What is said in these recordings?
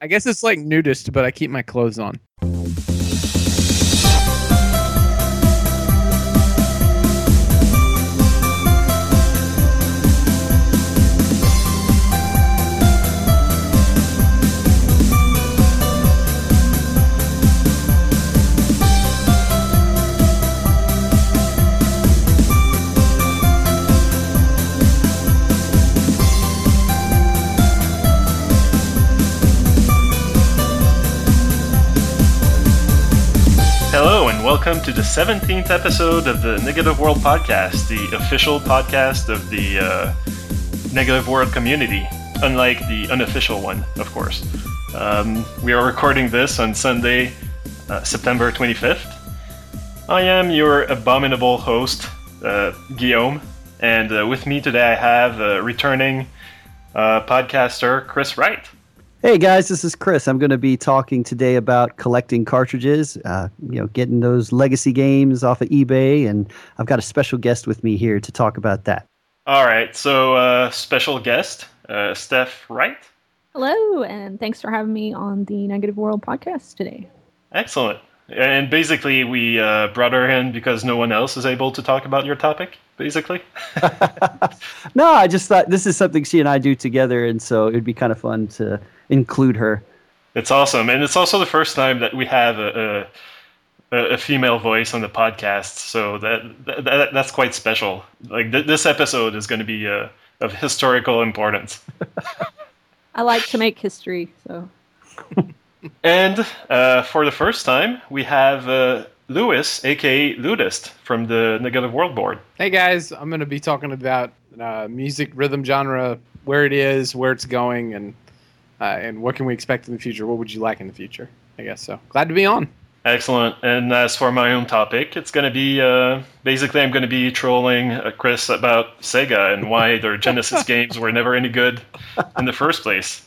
I guess it's like nudist, but I keep my clothes on. Hello and welcome to the 17th episode of the Negative World Podcast, the official podcast of the Negative World community, unlike the unofficial one, of course. We are recording this on Sunday, September 25th. I am your abominable host, Guillaume, and with me today I have returning podcaster Chris Wright. Hey guys, this is Chris. I'm going to be talking today about collecting cartridges, getting those legacy games off of eBay, and I've got a special guest with me here to talk about that. All right, so special guest, Steph Wright. Hello, and thanks for having me on the Negative World podcast today. Excellent. And basically, we brought her in because no one else is able to talk about your topic, basically. No, I just thought this is something she and I do together, and so it'd be kind of fun to include her. It's awesome, and it's also the first time that we have a female voice on the podcast, so that's quite special. Like this episode is going to be of historical importance. I like to make history, so. And for the first time, we have Lewis, aka Ludist, from the Negative World board. Hey guys, I'm going to be talking about music, rhythm genre, where it is, where it's going, and what can we expect in the future? What would you like in the future? I guess so. Glad to be on. Excellent. And as for my own topic, it's going to be, basically I'm going to be trolling Chris about Sega and why their Genesis games were never any good in the first place.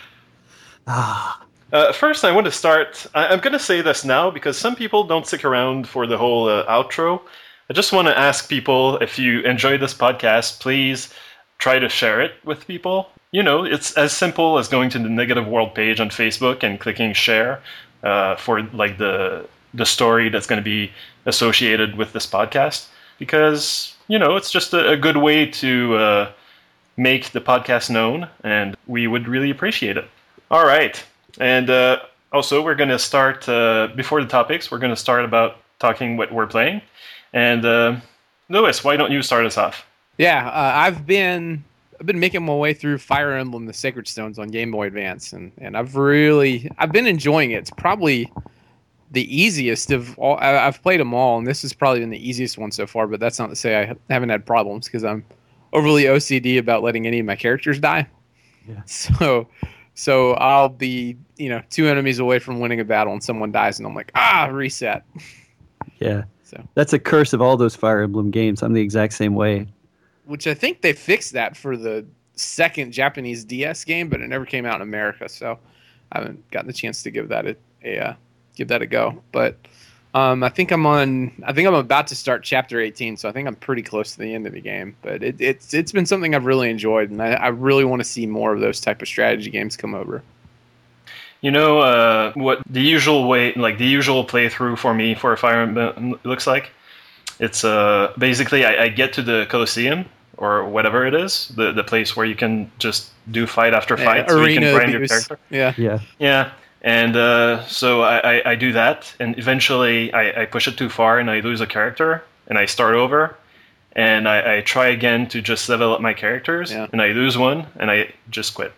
First, I want to start, I'm going to say this now because some people don't stick around for the whole outro. I just want to ask people, if you enjoy this podcast, please try to share it with people. You know, it's as simple as going to the Negative World page on Facebook and clicking share for like the story that's going to be associated with this podcast. Because, you know, it's just a good way to make the podcast known, and we would really appreciate it. All right. And also, we're going to start, before the topics, we're going to start about talking what we're playing. And Lewis, why don't you start us off? Yeah, I've been making my way through Fire Emblem: The Sacred Stones on Game Boy Advance, and I've been enjoying it. It's probably the easiest of all. I've played them all, and this has probably been the easiest one so far, but that's not to say I haven't had problems, because I'm overly OCD about letting any of my characters die. Yeah. So I'll be, two enemies away from winning a battle, and someone dies, and I'm like, reset. Yeah. So that's a curse of all those Fire Emblem games. I'm the exact same way. Which I think they fixed that for the second Japanese DS game, but it never came out in America, so I haven't gotten the chance to give that a go. But I think I'm about to start chapter 18, so I think I'm pretty close to the end of the game. But it's been something I've really enjoyed, and I really want to see more of those type of strategy games come over. You know what the usual way, like the usual playthrough for me for a Fire Emblem looks like? It's basically I get to the Colosseum, or whatever it is, the place where you can just do fight after fight, so you can grind your character. Yeah. And so I do that, and eventually I push it too far, and I lose a character, and I start over, and I try again to just level up my characters, and I lose one, and I just quit.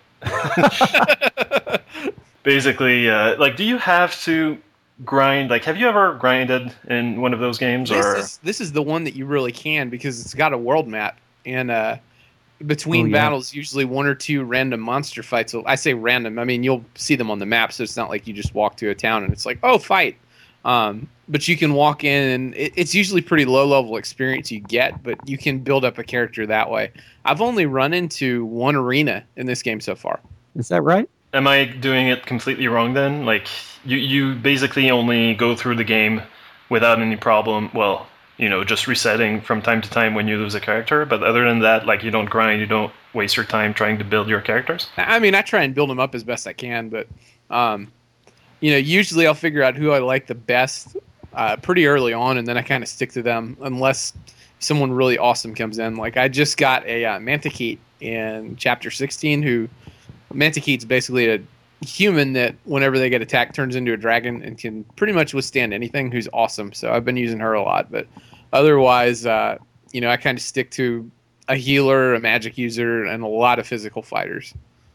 Basically, do you have to grind? Like, have you ever grinded in one of those games? This is the one that you really can, because it's got a world map. And between battles, usually one or two random monster fights. So I say random, I mean you'll see them on the map, so it's not like you just walk to a town and it's like, oh, fight. But you can walk in, and it's usually pretty low-level experience you get, but you can build up a character that way. I've only run into one arena in this game so far. Is that right? Am I doing it completely wrong then? Like, you basically only go through the game without any problem. Well, just resetting from time to time when you lose a character. But other than that, like, you don't grind, you don't waste your time trying to build your characters? I mean, I try and build them up as best I can, but Usually I'll figure out who I like the best pretty early on, and then I kind of stick to them unless someone really awesome comes in. Like I just got a Mantiquette in Chapter 16, Mantiquette's basically a human that whenever they get attacked turns into a dragon and can pretty much withstand anything, who's awesome. So I've been using her a lot, but otherwise, I kind of stick to a healer, a magic user, and a lot of physical fighters.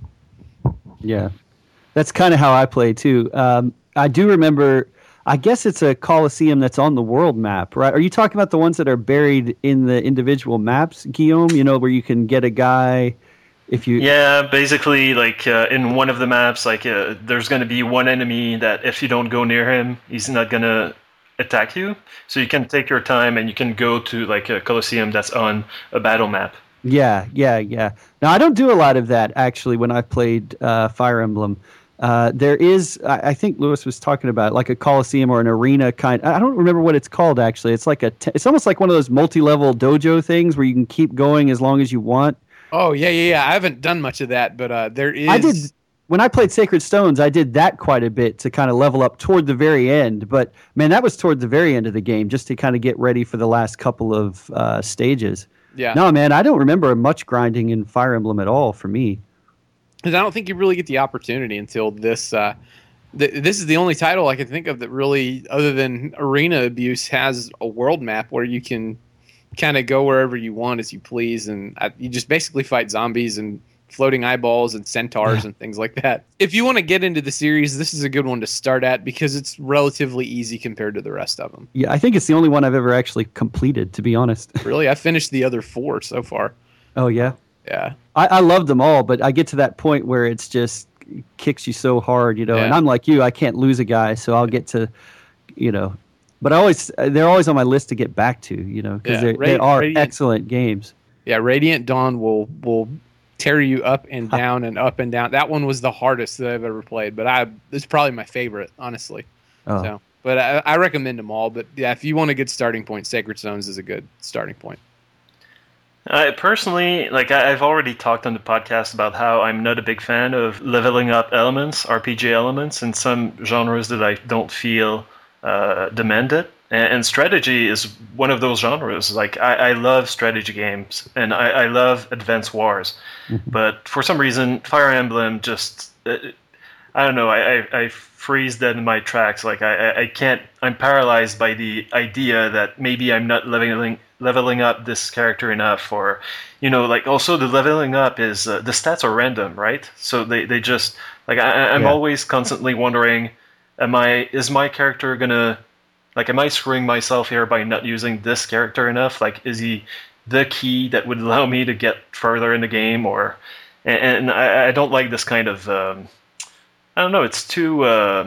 Yeah, that's kind of how I play too. I do remember, I guess it's a Colosseum that's on the world map, right? Are you talking about the ones that are buried in the individual maps, Guillaume? Where you can get a guy if you... Yeah, basically, like in one of the maps, like there's going to be one enemy that if you don't go near him, he's not going to attack you. So you can take your time and you can go to like a Colosseum that's on a battle map. Yeah. Now, I don't do a lot of that, actually, when I played Fire Emblem. There is, I think Lewis was talking about, like a Colosseum or an arena kind. I don't remember what it's called, actually. It's like it's almost like one of those multi-level dojo things where you can keep going as long as you want. Oh, yeah. I haven't done much of that, but there is... I did. When I played Sacred Stones, I did that quite a bit to kind of level up toward the very end. But, man, that was toward the very end of the game, just to kind of get ready for the last couple of stages. Yeah. No, man, I don't remember much grinding in Fire Emblem at all for me. Because I don't think you really get the opportunity until this. This is the only title I can think of that really, other than Arena Abuse, has a world map where you can kind of go wherever you want as you please, and you just basically fight zombies and floating eyeballs and centaurs and things like that. If you want to get into the series, this is a good one to start at because it's relatively easy compared to the rest of them. Yeah, I think it's the only one I've ever actually completed, to be honest. Really? I finished the other 4 so far. Oh, yeah? Yeah. I love them all, but I get to that point where it's just kicks you so hard, and I'm like you, I can't lose a guy, so I'll get to, but they're always on my list to get back to, because they are excellent games. Yeah, Radiant Dawn will tear you up and down and up and down. That one was the hardest that I've ever played, but it's probably my favorite, honestly. Oh. So, but I recommend them all. But yeah, if you want a good starting point, Sacred Stones is a good starting point. Personally, I've already talked on the podcast about how I'm not a big fan of leveling up elements, RPG elements, in some genres that I don't feel demand it. And strategy is one of those genres. I love strategy games, and I love Advance Wars. Mm-hmm. But for some reason, Fire Emblem just... I don't know, I freeze dead in my tracks. I can't... I'm paralyzed by the idea that maybe I'm not leveling up this character enough, or... also the leveling up is... the stats are random, right? So they just... I'm always constantly wondering, is my character gonna... am I screwing myself here by not using this character enough? Is he the key that would allow me to get further in the game? And I don't like this kind of... I don't know. It's too...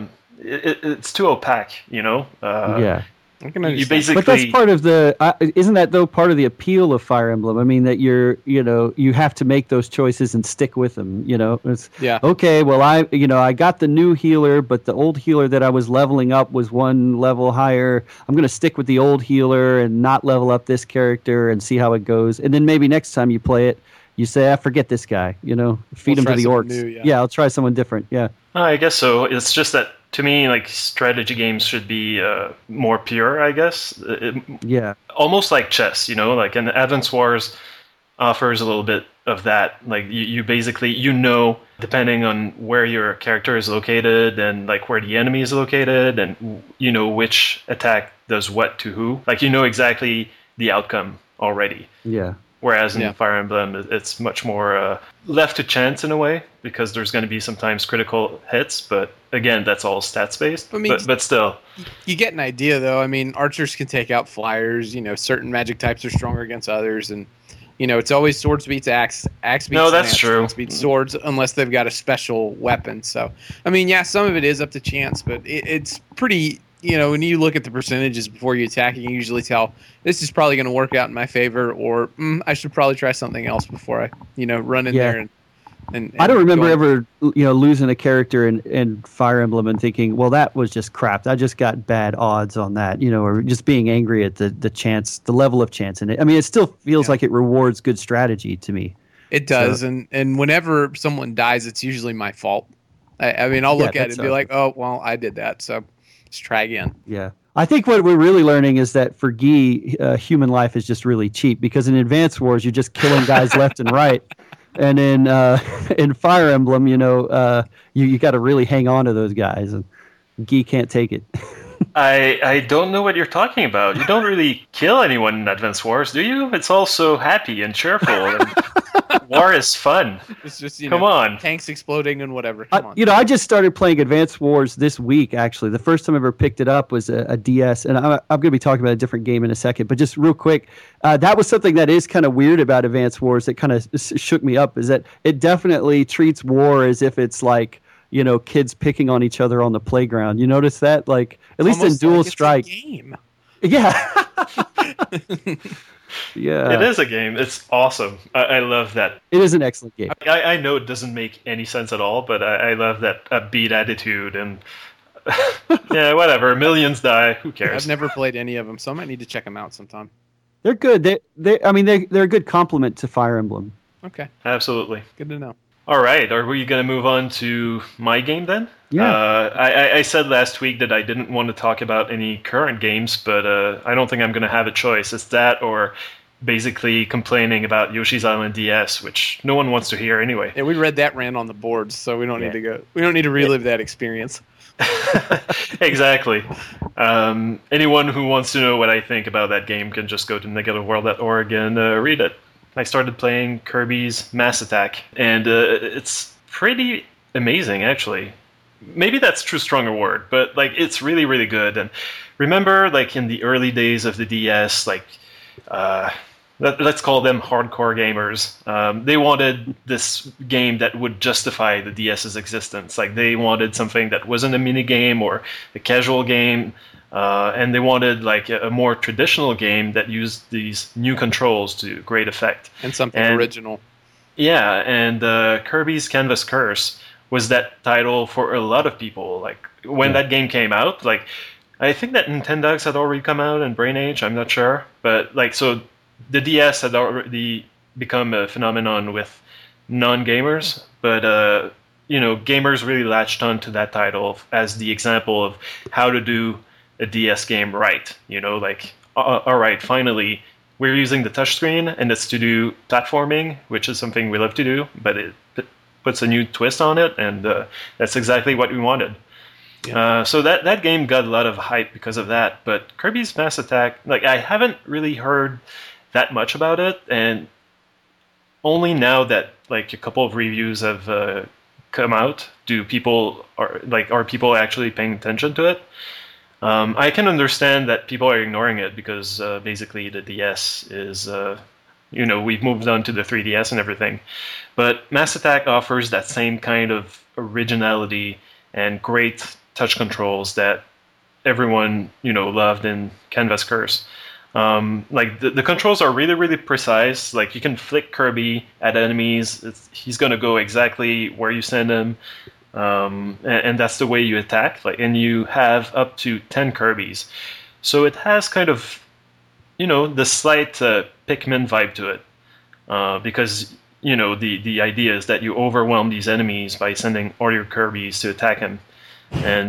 it's too opaque, Yeah. I can understand. You basically... But that's part of the... isn't that, though, part of the appeal of Fire Emblem? I mean, that you have to make those choices and stick with them, It's, okay, well, I got the new healer, but the old healer that I was leveling up was one level higher. I'm going to stick with the old healer and not level up this character and see how it goes. And then maybe next time you play it, you say, I forget this guy, feed him to the orcs. New, I'll try someone different, yeah. I guess so. It's just that, to me, strategy games should be more pure, I guess. Yeah. Almost like chess, and Advance Wars offers a little bit of that. You basically, depending on where your character is located and where the enemy is located and which attack does what to who. Exactly the outcome already. Yeah. Whereas in Fire Emblem, it's much more left to chance in a way, because there's going to be sometimes critical hits, but again, that's all stats-based. I mean, but still. You get an idea, though. I mean, archers can take out flyers. Certain magic types are stronger against others, and, it's always swords beats axe, axe beats that's true. Axe beats swords, unless they've got a special weapon. So, I mean, some of it is up to chance, but it's pretty... when you look at the percentages before you attack, you can usually tell this is probably going to work out in my favor, or I should probably try something else before I, run in there. And I don't remember ever, losing a character in Fire Emblem and thinking, well, that was just crap. I just got bad odds on that, or just being angry at the chance, the level of chance in it. I mean, it still feels like it rewards good strategy to me. It does, and whenever someone dies, it's usually my fault. I mean, I'll look at it and be like, oh, well, I did that, so let's try again. Yeah. I think what we're really learning is that for Guy, human life is just really cheap, because in Advance Wars, you're just killing guys left and right. And in Fire Emblem, you got to really hang on to those guys, and Guy can't take it. I don't know what you're talking about. You don't really kill anyone in Advance Wars, do you? It's all so happy and cheerful, and war is fun. It's just, Come on. tanks exploding and whatever. Come on. I just started playing Advance Wars this week, actually. The first time I ever picked it up was a DS, and I'm going to be talking about a different game in a second, but just real quick, that was something that is kind of weird about Advance Wars that kind of shook me up, is that it definitely treats war as if it's like, kids picking on each other on the playground. You notice that? Like, at least in Dual Strike. It's a game. Yeah. Yeah. It is a game. It's awesome. I love that. It is an excellent game. I know it doesn't make any sense at all, but I love that upbeat attitude, and yeah, whatever. Millions die. Who cares? I've never played any of them, so I might need to check them out sometime. They're good. They're a good complement to Fire Emblem. Okay. Absolutely. Good to know. All right, are we going to move on to my game then? Yeah. I said last week that I didn't want to talk about any current games, but I don't think I'm going to have a choice. It's that or basically complaining about Yoshi's Island DS, which no one wants to hear anyway. Yeah, we read that rant on the boards, so we don't need to go. We don't need to relive that experience. Exactly. Anyone who wants to know what I think about that game can just go to negativeworld.org and read it. I started playing Kirby's Mass Attack, and it's pretty amazing, actually. Maybe that's too strong a word, but it's really, really good. And remember, in the early days of the DS, let's call them hardcore gamers. They wanted this game that would justify the DS's existence. They wanted something that wasn't a mini game or a casual game. And they wanted a more traditional game that used these new controls to great effect. And something original. Yeah, and Kirby's Canvas Curse was that title for a lot of people. When that game came out, I think that Nintendogs had already come out and Brain Age, I'm not sure. But so the DS had already become a phenomenon with non-gamers. But gamers really latched onto that title as the example of how to do a DS game right. All right, finally, we're using the touchscreen, and it's to do platforming, which is something we love to do, but it puts a new twist on it, and that's exactly what we wanted. Yeah. So that game got a lot of hype because of that, but Kirby's Mass Attack, I haven't really heard that much about it, and only now that a couple of reviews have come out, are people actually paying attention to it. I can understand that people are ignoring it because basically the DS is, we've moved on to the 3DS and everything. But Mass Attack offers that same kind of originality and great touch controls that everyone, loved in Canvas Curse. The controls are really, really precise. You can flick Kirby at enemies. He's going to go exactly where you send him. And that's the way you attack. And you have up to 10 Kirbys. So it has kind of, the slight Pikmin vibe to it. Because, the idea is that you overwhelm these enemies by sending all your Kirbys to attack him. And,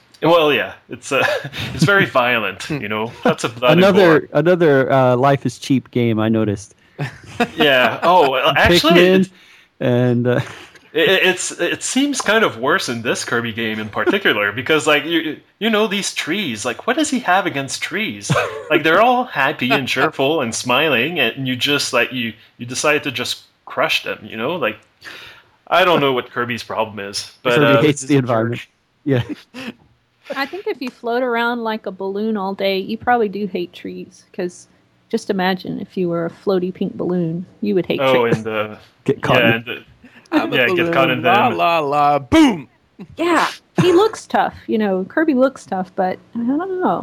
it's very violent, Lots of blood Another Life is Cheap game, I noticed. Yeah. Oh, actually... Pikmin and... It seems kind of worse in this Kirby game in particular because these trees, what does he have against trees? They're all happy and cheerful and smiling, and you just you decide to just crush them, I don't know what Kirby's problem is, but so he hates the environment. Yeah. I think if you float around like a balloon all day, you probably do hate trees, because just imagine if you were a floaty pink balloon, you would hate trees. Oh, and get caught. Get caught in them. La la la, boom. Yeah, he looks tough. Kirby looks tough, but I don't know.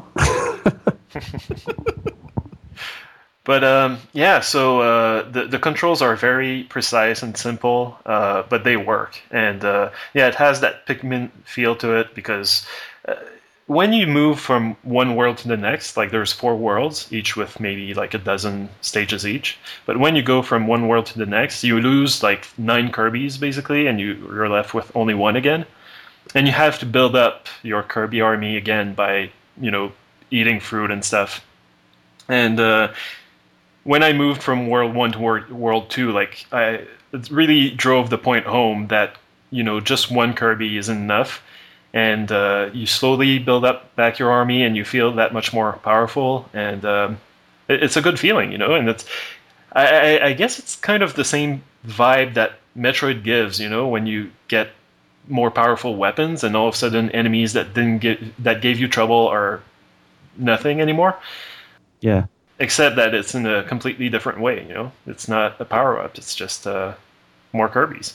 But so the controls are very precise and simple, but they work. And it has that Pikmin feel to it because when you move from one world to the next, there's 4 worlds, each with maybe a dozen stages each. But when you go from one world to the next, you lose 9 Kirbys basically, and you're left with only one again. And you have to build up your Kirby army again by, eating fruit and stuff. And when I moved from World 1 to World 2, it really drove the point home that, just one Kirby isn't enough. And you slowly build up back your army, and you feel that much more powerful. And it's a good feeling, and it's. I guess it's kind of the same vibe that Metroid gives, when you get more powerful weapons, and all of a sudden enemies that gave you trouble are nothing anymore. Yeah. Except that it's in a completely different way, It's not a power-up, it's just more Kirbys.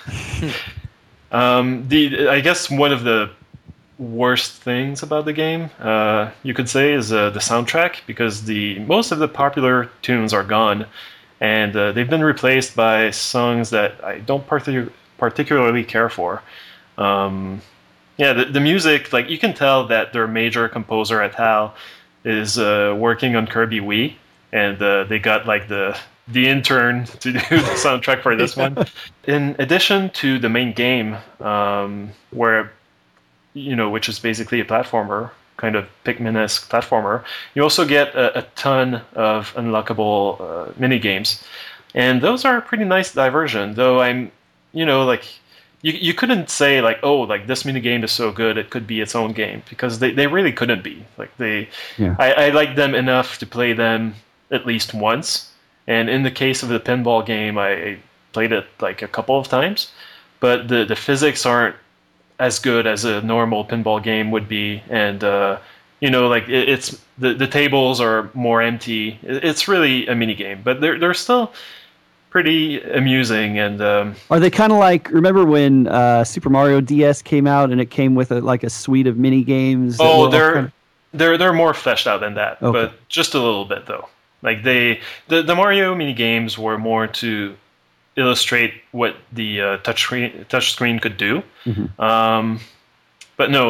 I guess one of the worst things about the game, you could say, is the soundtrack, because most of the popular tunes are gone, and they've been replaced by songs that I don't particularly care for. The music, you can tell that their major composer at HAL is working on Kirby Wii, and they got the intern to do the soundtrack for this one. In addition to the main game, where which is basically a platformer, kind of Pikmin-esque platformer, you also get a ton of unlockable mini games, and those are a pretty nice diversion. Though you couldn't say this mini game is so good it could be its own game, because they really couldn't be. I like them enough to play them at least once, and in the case of the pinball game, I played it a couple of times, but the physics aren't as good as a normal pinball game would be, and it's the tables are more empty. It's really a mini game, but they're still pretty amusing. And are they kind of remember when Super Mario DS came out and it came with a suite of mini games? Oh, they're more fleshed out than that, okay. But just a little bit though. The Mario mini games were more to illustrate what the touch screen could do. Mm-hmm. But no,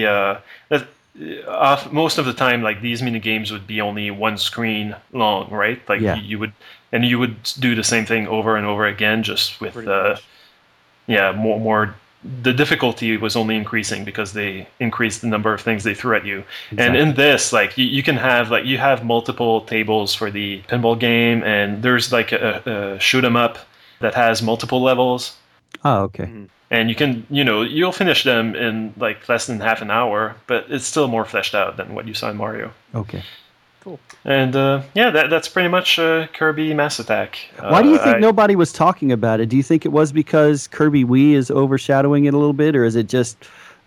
most of the time, these mini games would be only one screen long, right? You would do the same thing over and over again, just with more. The difficulty was only increasing because they increased the number of things they threw at you. Exactly. And in this, you can have you have multiple tables for the pinball game, and there's a shoot 'em up that has multiple levels. Oh, okay. Mm-hmm. And you can, you'll finish them in less than half an hour, but it's still more fleshed out than what you saw in Mario. Okay. Cool. And that's pretty much Kirby Mass Attack. Why do you think nobody was talking about it? Do you think it was because Kirby Wii is overshadowing it a little bit, or is it just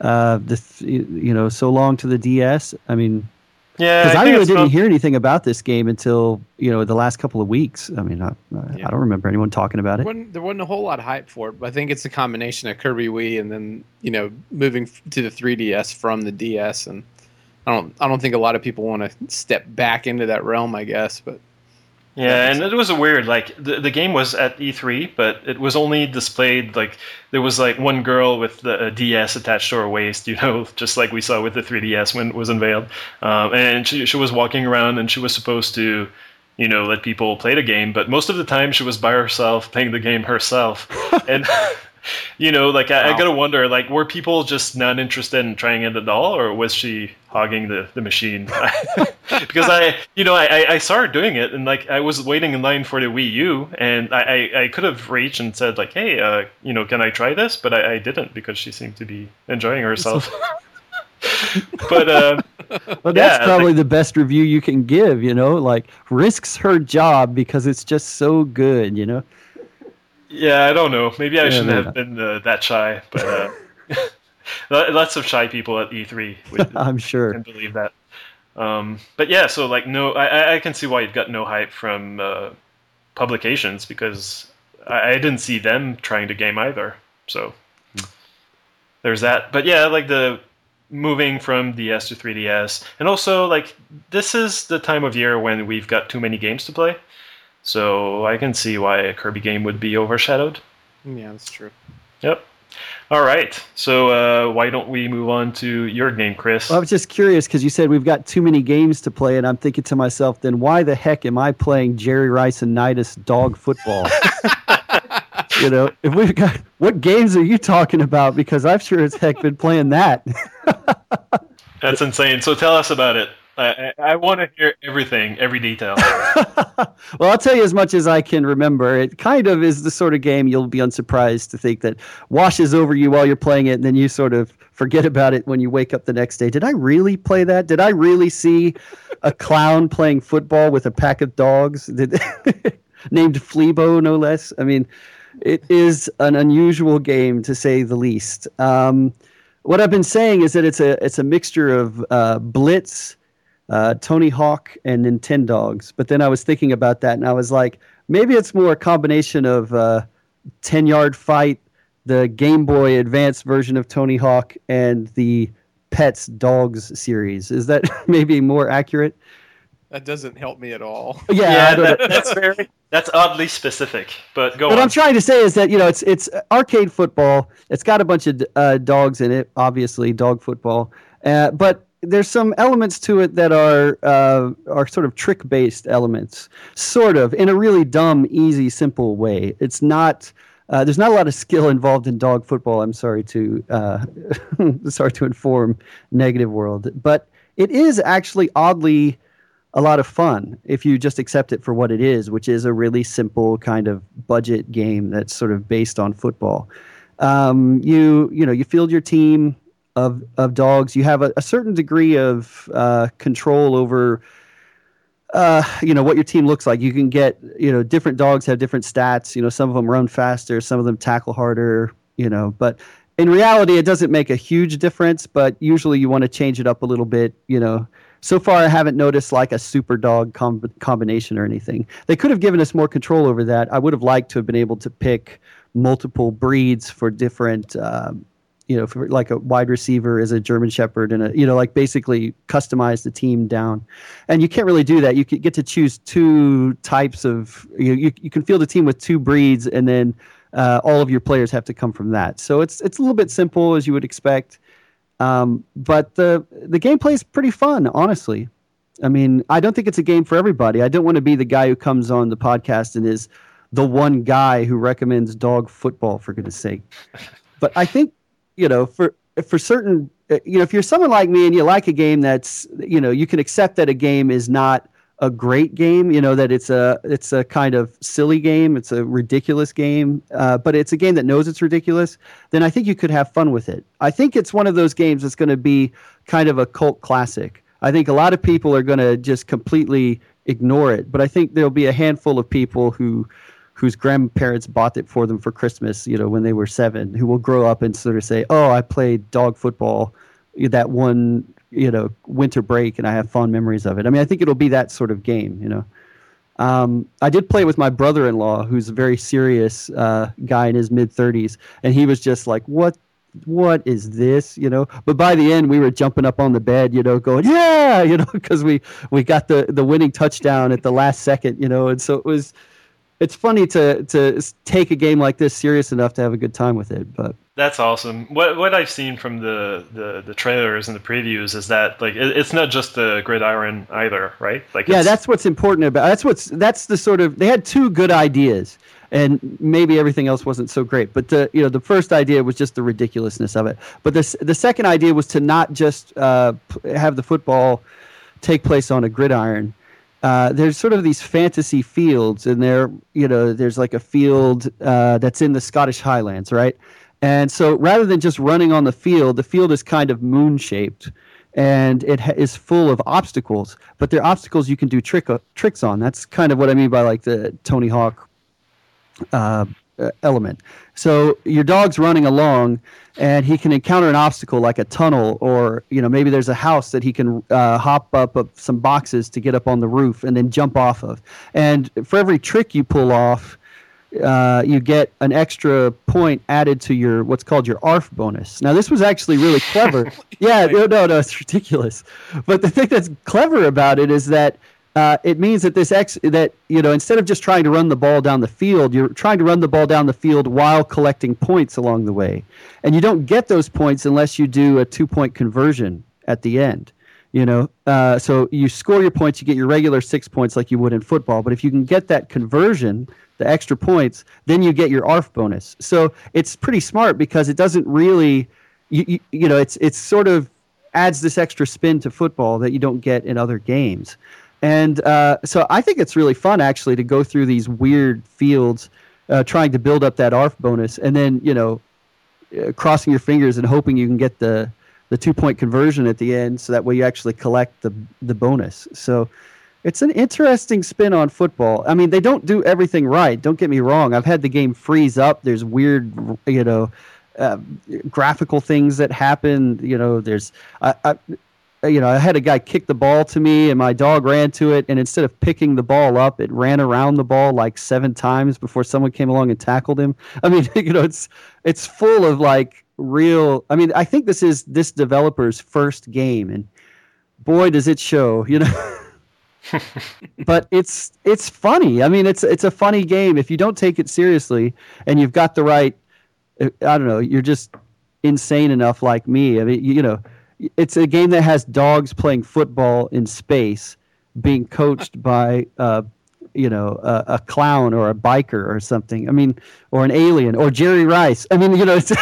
so long to the DS? I mean, yeah, because I really didn't hear anything about this game until the last couple of weeks. I mean, I don't remember anyone talking about it. There wasn't a whole lot of hype for it, but I think it's a combination of Kirby Wii and then moving to the 3DS from the DS, and I don't think a lot of people want to step back into that realm, I guess. But yeah, and it was a weird the game was at E3, but it was only displayed there was one girl with a DS attached to her waist, just like we saw with the 3DS when it was unveiled, and she was walking around, and she was supposed to let people play the game, but most of the time she was by herself playing the game herself, and. I gotta wonder, were people just not interested in trying it at all, or was she hogging the machine? Because I saw her doing it, and I was waiting in line for the Wii U, and I could have reached and said hey, can I try this? But I didn't, because she seemed to be enjoying herself. But well, that's probably the best review you can give. Risks her job because it's just so good. Yeah, I don't know. Maybe I shouldn't have been that shy, but lots of shy people at E3. I'm sure. Can believe that. But yeah, so no, I can see why it got no hype from publications, because I didn't see them trying the game either. So there's that. But yeah, the moving from DS to 3DS, and also this is the time of year when we've got too many games to play. So I can see why a Kirby game would be overshadowed. Yeah, that's true. Yep. All right. So why don't we move on to your game, Chris? Well, I was just curious because you said we've got too many games to play, and I'm thinking to myself, then why the heck am I playing Jerry Rice and Nidus Dog Football? You know, if we've got, what games are you talking about? Because I've sure as heck been playing that. That's insane. So tell us about it. I want to hear everything, every detail. Well, I'll tell you as much as I can remember. It kind of is the sort of game you'll be unsurprised to think that washes over you while you're playing it, and then you sort of forget about it when you wake up the next day. Did I really play that? Did I really see a clown playing football with a pack of dogs named Fleabo, no less? I mean, it is an unusual game, to say the least. What I've been saying is that it's a mixture of Blitz, Tony Hawk, and Nintendogs. But then I was thinking about that, and I was like, maybe it's more a combination of 10-Yard Fight, the Game Boy Advance version of Tony Hawk, and the Pets Dogs series. Is that maybe more accurate? That doesn't help me at all. Yeah, that's oddly specific. But go on. What I'm trying to say is that, you know, it's arcade football. It's got a bunch of dogs in it, obviously, dog football. But there's some elements to it that are sort of trick-based elements, sort of, in a really dumb, easy, simple way. It's not. There's not a lot of skill involved in dog football. I'm sorry to inform Negative World, but it is actually oddly a lot of fun if you just accept it for what it is, which is a really simple kind of budget game that's sort of based on football. You field your team of dogs. You have a certain degree of control over what your team looks like. You can get, different dogs have different stats. Some of them run faster, some of them tackle harder, but in reality it doesn't make a huge difference, but usually you want to change it up a little bit. So far I haven't noticed like a super dog combination or anything. They could have given us more control over that. I would have liked to have been able to pick multiple breeds for different for like a wide receiver is a German Shepherd and basically customize the team down. And you can't really do that. You get to choose two types of, you can field a team with two breeds, and then all of your players have to come from that. So it's a little bit simple, as you would expect. But the gameplay is pretty fun, honestly. I mean, I don't think it's a game for everybody. I don't want to be the guy who comes on the podcast and is the one guy who recommends dog football, for goodness sake. But I think, for certain, if you're someone like me and you like a game that's, you can accept that a game is not a great game, that it's a kind of silly game, it's a ridiculous game, but it's a game that knows it's ridiculous, then I think you could have fun with it. I think it's one of those games that's going to be kind of a cult classic. I think a lot of people are going to just completely ignore it, but I think there'll be a handful of people whose grandparents bought it for them for Christmas, when they were 7, who will grow up and sort of say, oh, I played dog football that one, winter break, and I have fond memories of it. I mean, I think it'll be that sort of game, I did play with my brother-in-law, who's a very serious guy in his mid-30s, and he was just like, what is this, But by the end, we were jumping up on the bed, going, yeah, because we got the winning touchdown at the last second, and so it's funny to take a game like this serious enough to have a good time with it. But that's awesome. What I've seen from the trailers and the previews is that like it's not just the gridiron either, right? Like that's what's important about. That's the sort of, they had 2 good ideas, and maybe everything else wasn't so great. But the first idea was just the ridiculousness of it. But the second idea was to not just have the football take place on a gridiron. There's sort of these fantasy fields, and there's like a field that's in the Scottish Highlands, right? And so rather than just running on the field is kind of moon-shaped, and it is full of obstacles. But they're obstacles you can do tricks on. That's kind of what I mean by like the Tony Hawk element. So your dog's running along, and he can encounter an obstacle like a tunnel, or maybe there's a house that he can hop up some boxes to get up on the roof and then jump off of. And for every trick you pull off, you get an extra point added to what's called your ARF bonus. Now, this was actually really clever. Yeah, no, it's ridiculous. But the thing that's clever about it is that it means that instead of just trying to run the ball down the field, you're trying to run the ball down the field while collecting points along the way. And you don't get those points unless you do a 2-point conversion at the end. So you score your points, you get your regular 6 points like you would in football. But if you can get that conversion, the extra points, then you get your ARF bonus. So it's pretty smart because it doesn't really, it's sort of adds this extra spin to football that you don't get in other games. And so I think it's really fun, actually, to go through these weird fields trying to build up that ARF bonus and then, crossing your fingers and hoping you can get the 2-point conversion at the end, so that way you actually collect the bonus. So it's an interesting spin on football. I mean, they don't do everything right. Don't get me wrong. I've had the game freeze up. There's weird, graphical things that happen. There's I had a guy kick the ball to me, and my dog ran to it, and instead of picking the ball up, it ran around the ball like 7 times before someone came along and tackled him. I mean, it's full of like real. I mean, I think this is this developer's first game, and boy, does it show. But it's funny. I mean, it's a funny game if you don't take it seriously and you've got the right. I don't know. You're just insane enough, like me. I mean, it's a game that has dogs playing football in space, being coached by, a clown or a biker or something. I mean, or an alien or Jerry Rice. I mean, it's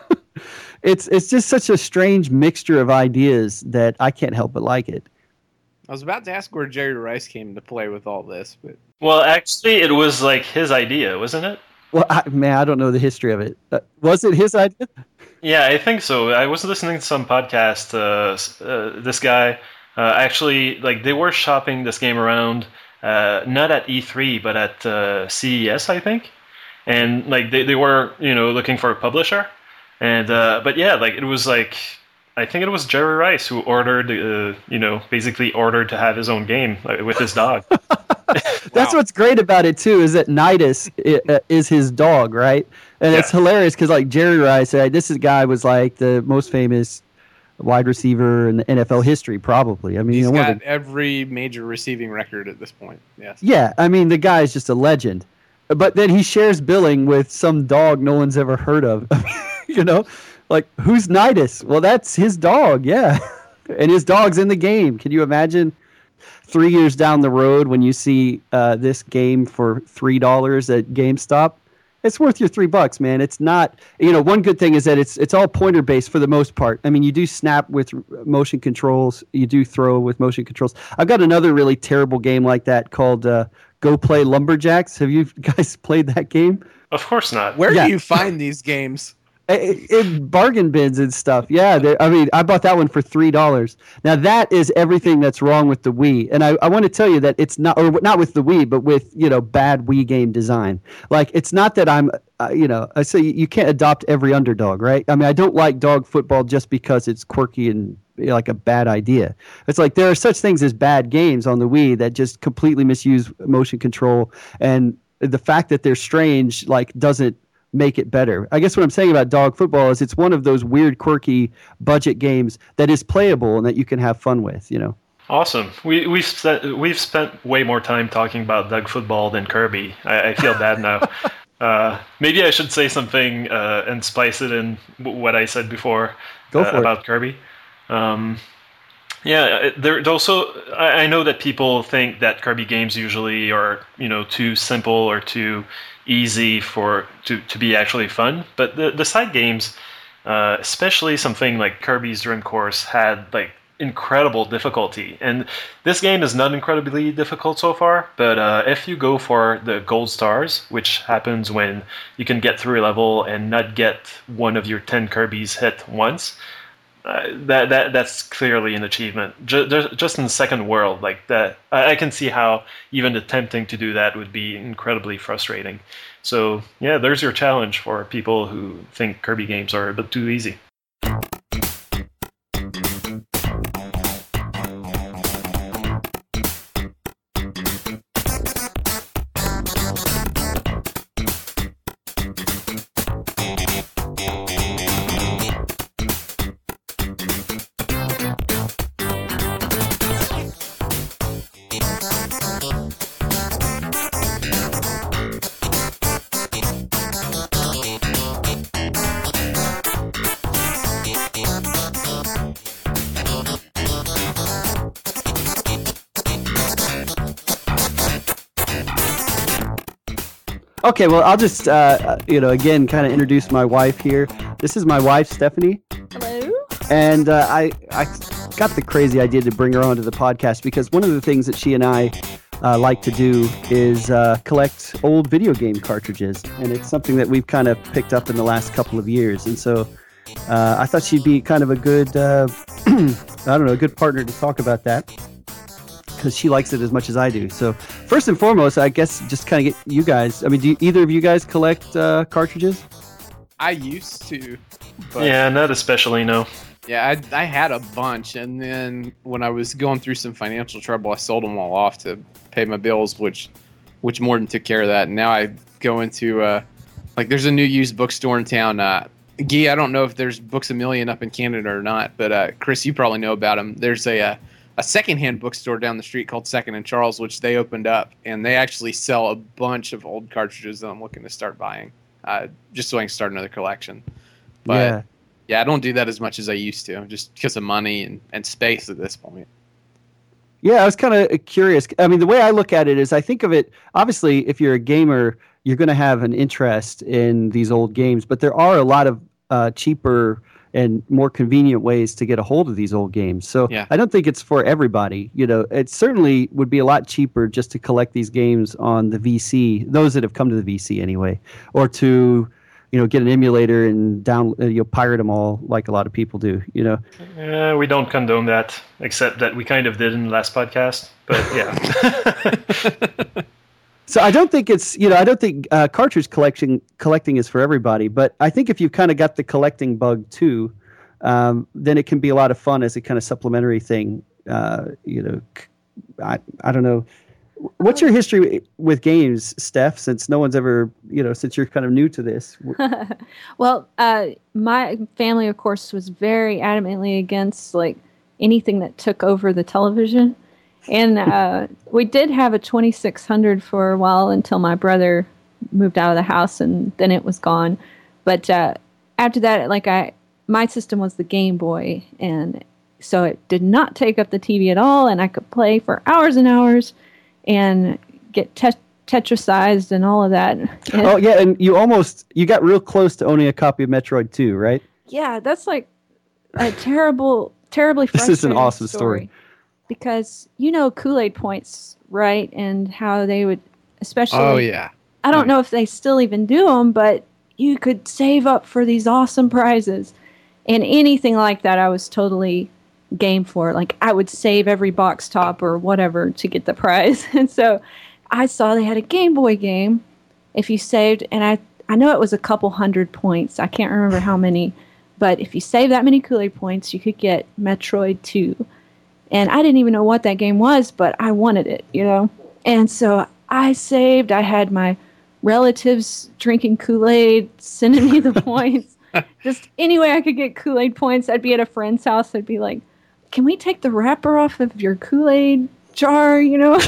it's just such a strange mixture of ideas that I can't help but like it. I was about to ask where Jerry Rice came to play with all this, but well, actually, it was like his idea, wasn't it? Well, I don't know the history of it. Was it his idea? Yeah, I think so. I was listening to some podcast. This guy actually, like, they were shopping this game around, not at E3, but at CES, I think. And like they were, looking for a publisher. And but yeah, like it was like, I think it was Jerry Rice who ordered, basically ordered to have his own game with his dog. That's what's great about it too, is that Nidus is his dog, right? And it's hilarious because like Jerry Rice, this guy was like the most famous wide receiver in the NFL history, probably. I mean, he's got every major receiving record at this point. Yes. Yeah, I mean the guy is just a legend. But then he shares billing with some dog no one's ever heard of. Like, who's Nidus? Well, that's his dog, yeah. And his dog's in the game. Can you imagine 3 years down the road when you see this game for $3 at GameStop? It's worth your $3, man. It's not, one good thing is that it's all pointer based for the most part. I mean, you do snap with motion controls. You do throw with motion controls. I've got another really terrible game like that called Go Play Lumberjacks. Have you guys played that game? Of course not. Where do you find these games? In bargain bins and stuff. Yeah, I bought that one for $3. Now that is everything that's wrong with the Wii, and I want to tell you that it's not, or not with the Wii, but with bad Wii game design. Like, it's not that I'm, I say you can't adopt every underdog, right? I mean, I don't like dog football just because it's quirky and like a bad idea. It's like there are such things as bad games on the Wii that just completely misuse motion control, and the fact that they're strange doesn't make it better. I guess what I'm saying about dog football is it's one of those weird, quirky budget games that is playable and that you can have fun with. Awesome. We've spent way more time talking about dog football than Kirby. I feel bad now. Maybe I should say something and splice it in what I said before about Kirby. Yeah, there's also, I know that people think that Kirby games usually are, too simple or too easy to be actually fun. But the side games, especially something like Kirby's Dream Course, had like incredible difficulty. And this game is not incredibly difficult so far, but if you go for the gold stars, which happens when you can get through a level and not get one of your 10 Kirbys hit once, that's clearly an achievement. Just in the second world like that, I can see how even attempting to do that would be incredibly frustrating. So yeah, there's your challenge for people who think Kirby games are a bit too easy. Okay, well, I'll just, again, kind of introduce my wife here. This is my wife, Stephanie. Hello. And I got the crazy idea to bring her onto the podcast because one of the things that she and I like to do is collect old video game cartridges. And it's something that we've kind of picked up in the last couple of years. And so I thought she'd be kind of a good, a good partner to talk about that. Because she likes it as much as I do. So first and foremost, I guess just kind of get you guys. I mean, do either of you guys collect cartridges? I used to. But yeah, not especially, no. Yeah, I had a bunch, and then when I was going through some financial trouble, I sold them all off to pay my bills, which more than took care of that. And now I go into there's a new used bookstore in town. Guy, I don't know if there's Books A Million up in Canada or not, but Chris, you probably know about them. There's a secondhand bookstore down the street called Second and Charles, which they opened up, and they actually sell a bunch of old cartridges that I'm looking to start buying, just so I can start another collection. But yeah, I don't do that as much as I used to, just because of money and space at this point. Yeah, I was kind of curious. I mean, the way I look at it is I think of it, obviously, if you're a gamer, you're going to have an interest in these old games, but there are a lot of cheaper and more convenient ways to get a hold of these old games. So yeah. I don't think it's for everybody. It certainly would be a lot cheaper just to collect these games on the VC, those that have come to the VC anyway, or to, get an emulator and pirate them all like a lot of people do, Yeah, we don't condone that, except that we kind of did in the last podcast, but yeah. So I don't think it's, I don't think cartridge collecting is for everybody, but I think if you've kind of got the collecting bug too, then it can be a lot of fun as a kind of supplementary thing. I don't know. What's your history with games, Steph, since no one's ever, since you're kind of new to this? Well, my family, of course, was very adamantly against anything that took over the television. And we did have a 2600 for a while until my brother moved out of the house, and then it was gone. But after that, my system was the Game Boy, and so it did not take up the TV at all, and I could play for hours and hours and get Tetrisized and all of that. Oh, yeah, and you got real close to owning a copy of Metroid 2, right? Yeah, that's a terribly frustrating This is an awesome story. Because Kool-Aid points, right? And how they would, especially... Oh, yeah. I don't know if they still even do them, but you could save up for these awesome prizes. And anything like that, I was totally game for. I would save every box top or whatever to get the prize. And so I saw they had a Game Boy game. If you saved, and I know it was a couple hundred points. I can't remember how many. But if you save that many Kool-Aid points, you could get Metroid 2. And I didn't even know what that game was, but I wanted it, And so I saved. I had my relatives drinking Kool-Aid, sending me the points. Just any way I could get Kool-Aid points. I'd be at a friend's house. I'd be like, can we take the wrapper off of your Kool-Aid jar,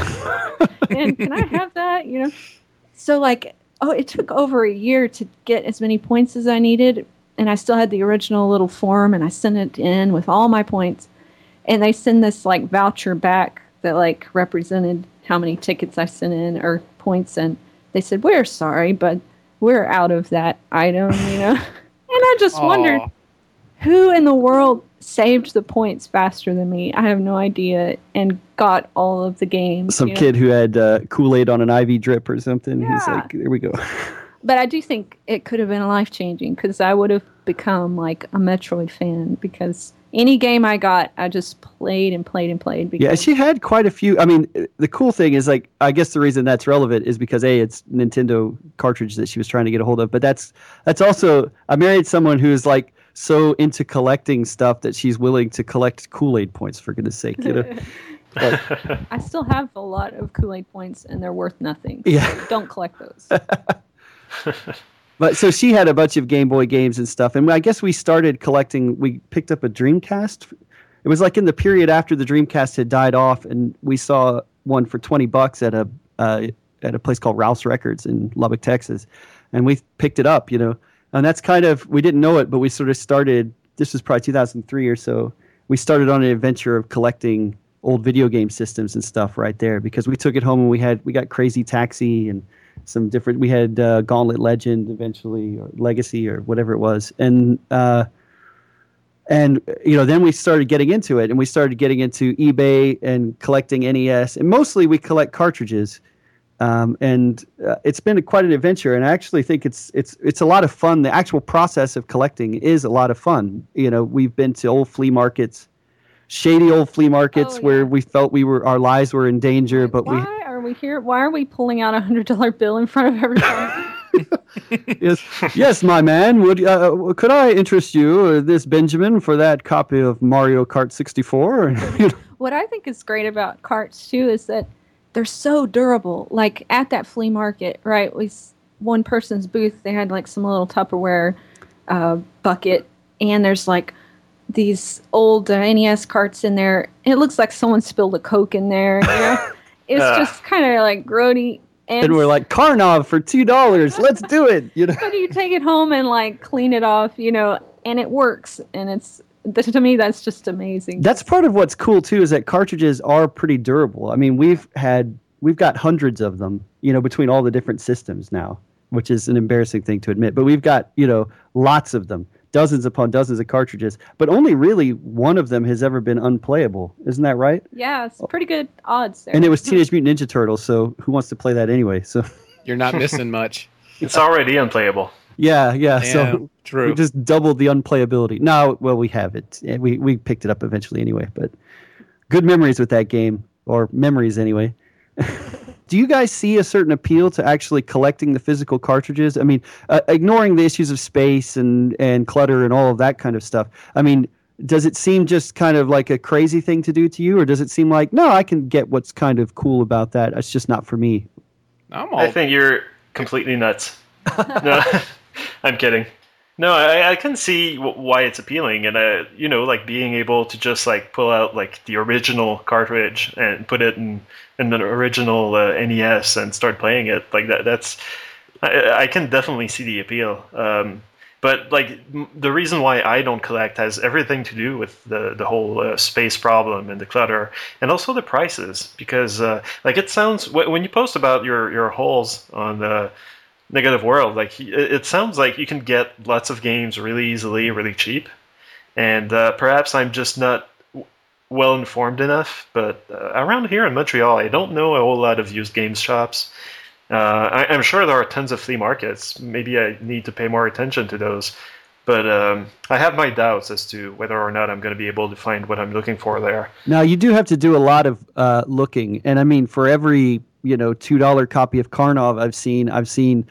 And can I have that, So, it took over a year to get as many points as I needed. And I still had the original little form, and I sent it in with all my points. And they send this voucher back that represented how many tickets I sent in or points, and they said, we're sorry, but we're out of that item, And I just wondered who in the world saved the points faster than me. I have no idea, and got all of the games. Some kid who had Kool-Aid on an IV drip or something. Yeah. He's like, there we go. But I do think it could have been life-changing because I would have become a Metroid fan because any game I got, I just played and played and played. Because yeah, she had quite a few. I mean, the cool thing is I guess the reason that's relevant is because it's Nintendo cartridge that she was trying to get a hold of. But that's also, I married someone who is so into collecting stuff that she's willing to collect Kool-Aid points, for goodness sake, I still have a lot of Kool-Aid points and they're worth nothing. Yeah. So don't collect those. But so she had a bunch of Game Boy games and stuff, and I guess we started collecting. We picked up a Dreamcast. It was in the period after the Dreamcast had died off, and we saw one for $20 at a place called Ralph's Records in Lubbock, Texas, and we picked it up. And that's kind of, we didn't know it, but we sort of started. This was probably 2003 or so. We started on an adventure of collecting old video game systems and stuff right there because we took it home and we got Crazy Taxi and some different. We had Gauntlet Legend eventually, or Legacy, or whatever it was, and then we started getting into it, and we started getting into eBay and collecting NES, and mostly we collect cartridges. It's been quite an adventure, and I actually think it's a lot of fun. The actual process of collecting is a lot of fun. We've been to old flea markets, shady old flea markets where we felt our lives were in danger. But why are we here? Why are we pulling out $100 bill in front of everybody? Yes, my man. Could I interest you, this Benjamin, for that copy of Mario Kart 64? What I think is great about carts too is that they're so durable. Like at that flea market, right? One person's booth, they had like some little Tupperware bucket, and there's like these old NES carts in there. It looks like someone spilled a Coke in there. It's just kind of like grody. And we're like, Karnov for $2. Let's do it. But you take it home and like clean it off, and it works. And to me, that's just amazing. That's part of what's cool too, is that cartridges are pretty durable. I mean, we've got hundreds of them, between all the different systems now, which is an embarrassing thing to admit. But we've got, lots of them, dozens upon dozens of cartridges. But only really one of them has ever been unplayable. Isn't that right? Yeah, it's pretty good odds there. And it was Teenage Mutant Ninja Turtles, so who wants to play that anyway? So you're not missing much. It's already unplayable. Yeah. So true. We just doubled the unplayability. No, well, we have it. We picked it up eventually anyway. But good memories with that game, or memories anyway. Do you guys see a certain appeal to actually collecting the physical cartridges? I mean, ignoring the issues of space and clutter and all of that kind of stuff. I mean, does it seem just kind of like a crazy thing to do to you, or does it seem like, no, I can get what's kind of cool about that? It's just not for me. I think you're completely nuts. No, I'm kidding. No, I can see why it's appealing, and like being able to just like pull out like the original cartridge and put it in an original NES and start playing it like that. That's I can definitely see the appeal. But like the reason why I don't collect has everything to do with the whole space problem and the clutter, and also the prices. Because like it sounds when you post about your hauls on the Negative World, like it sounds like you can get lots of games really easily, really cheap, and perhaps I'm just not well informed enough. But around here in Montreal, I don't know a whole lot of used games shops. I'm sure there are tons of flea markets. Maybe I need to pay more attention to those. But I have my doubts as to whether or not I'm going to be able to find what I'm looking for there. Now, you do have to do a lot of looking. And I mean, for every $2 copy of Karnov I've seen $5,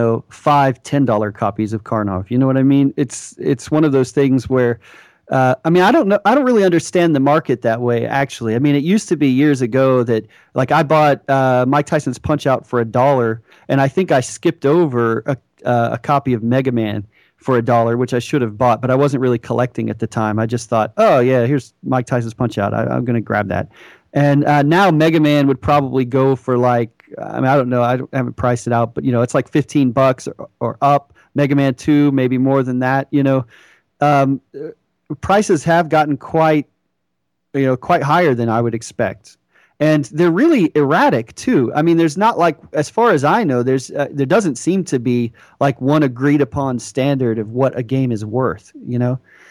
$10 copies of Karnov. You know what I mean? It's one of those things where I don't really understand the market that way, actually. I mean, it used to be years ago that like I bought Mike Tyson's Punch-Out for $1, and I think I skipped over a copy of Mega Man for $1, which I should have bought, but I wasn't really collecting at the time. I just thought, oh yeah, here's Mike Tyson's Punch-Out. I'm going to grab that. And now Mega Man would probably go for like, I don't know, I haven't priced it out, but it's like $15 or up. Mega Man 2, maybe more than that. Prices have gotten quite higher than I would expect, and they're really erratic too. I mean, there's not like, as far as I know, there doesn't seem to be like one agreed upon standard of what a game is worth. In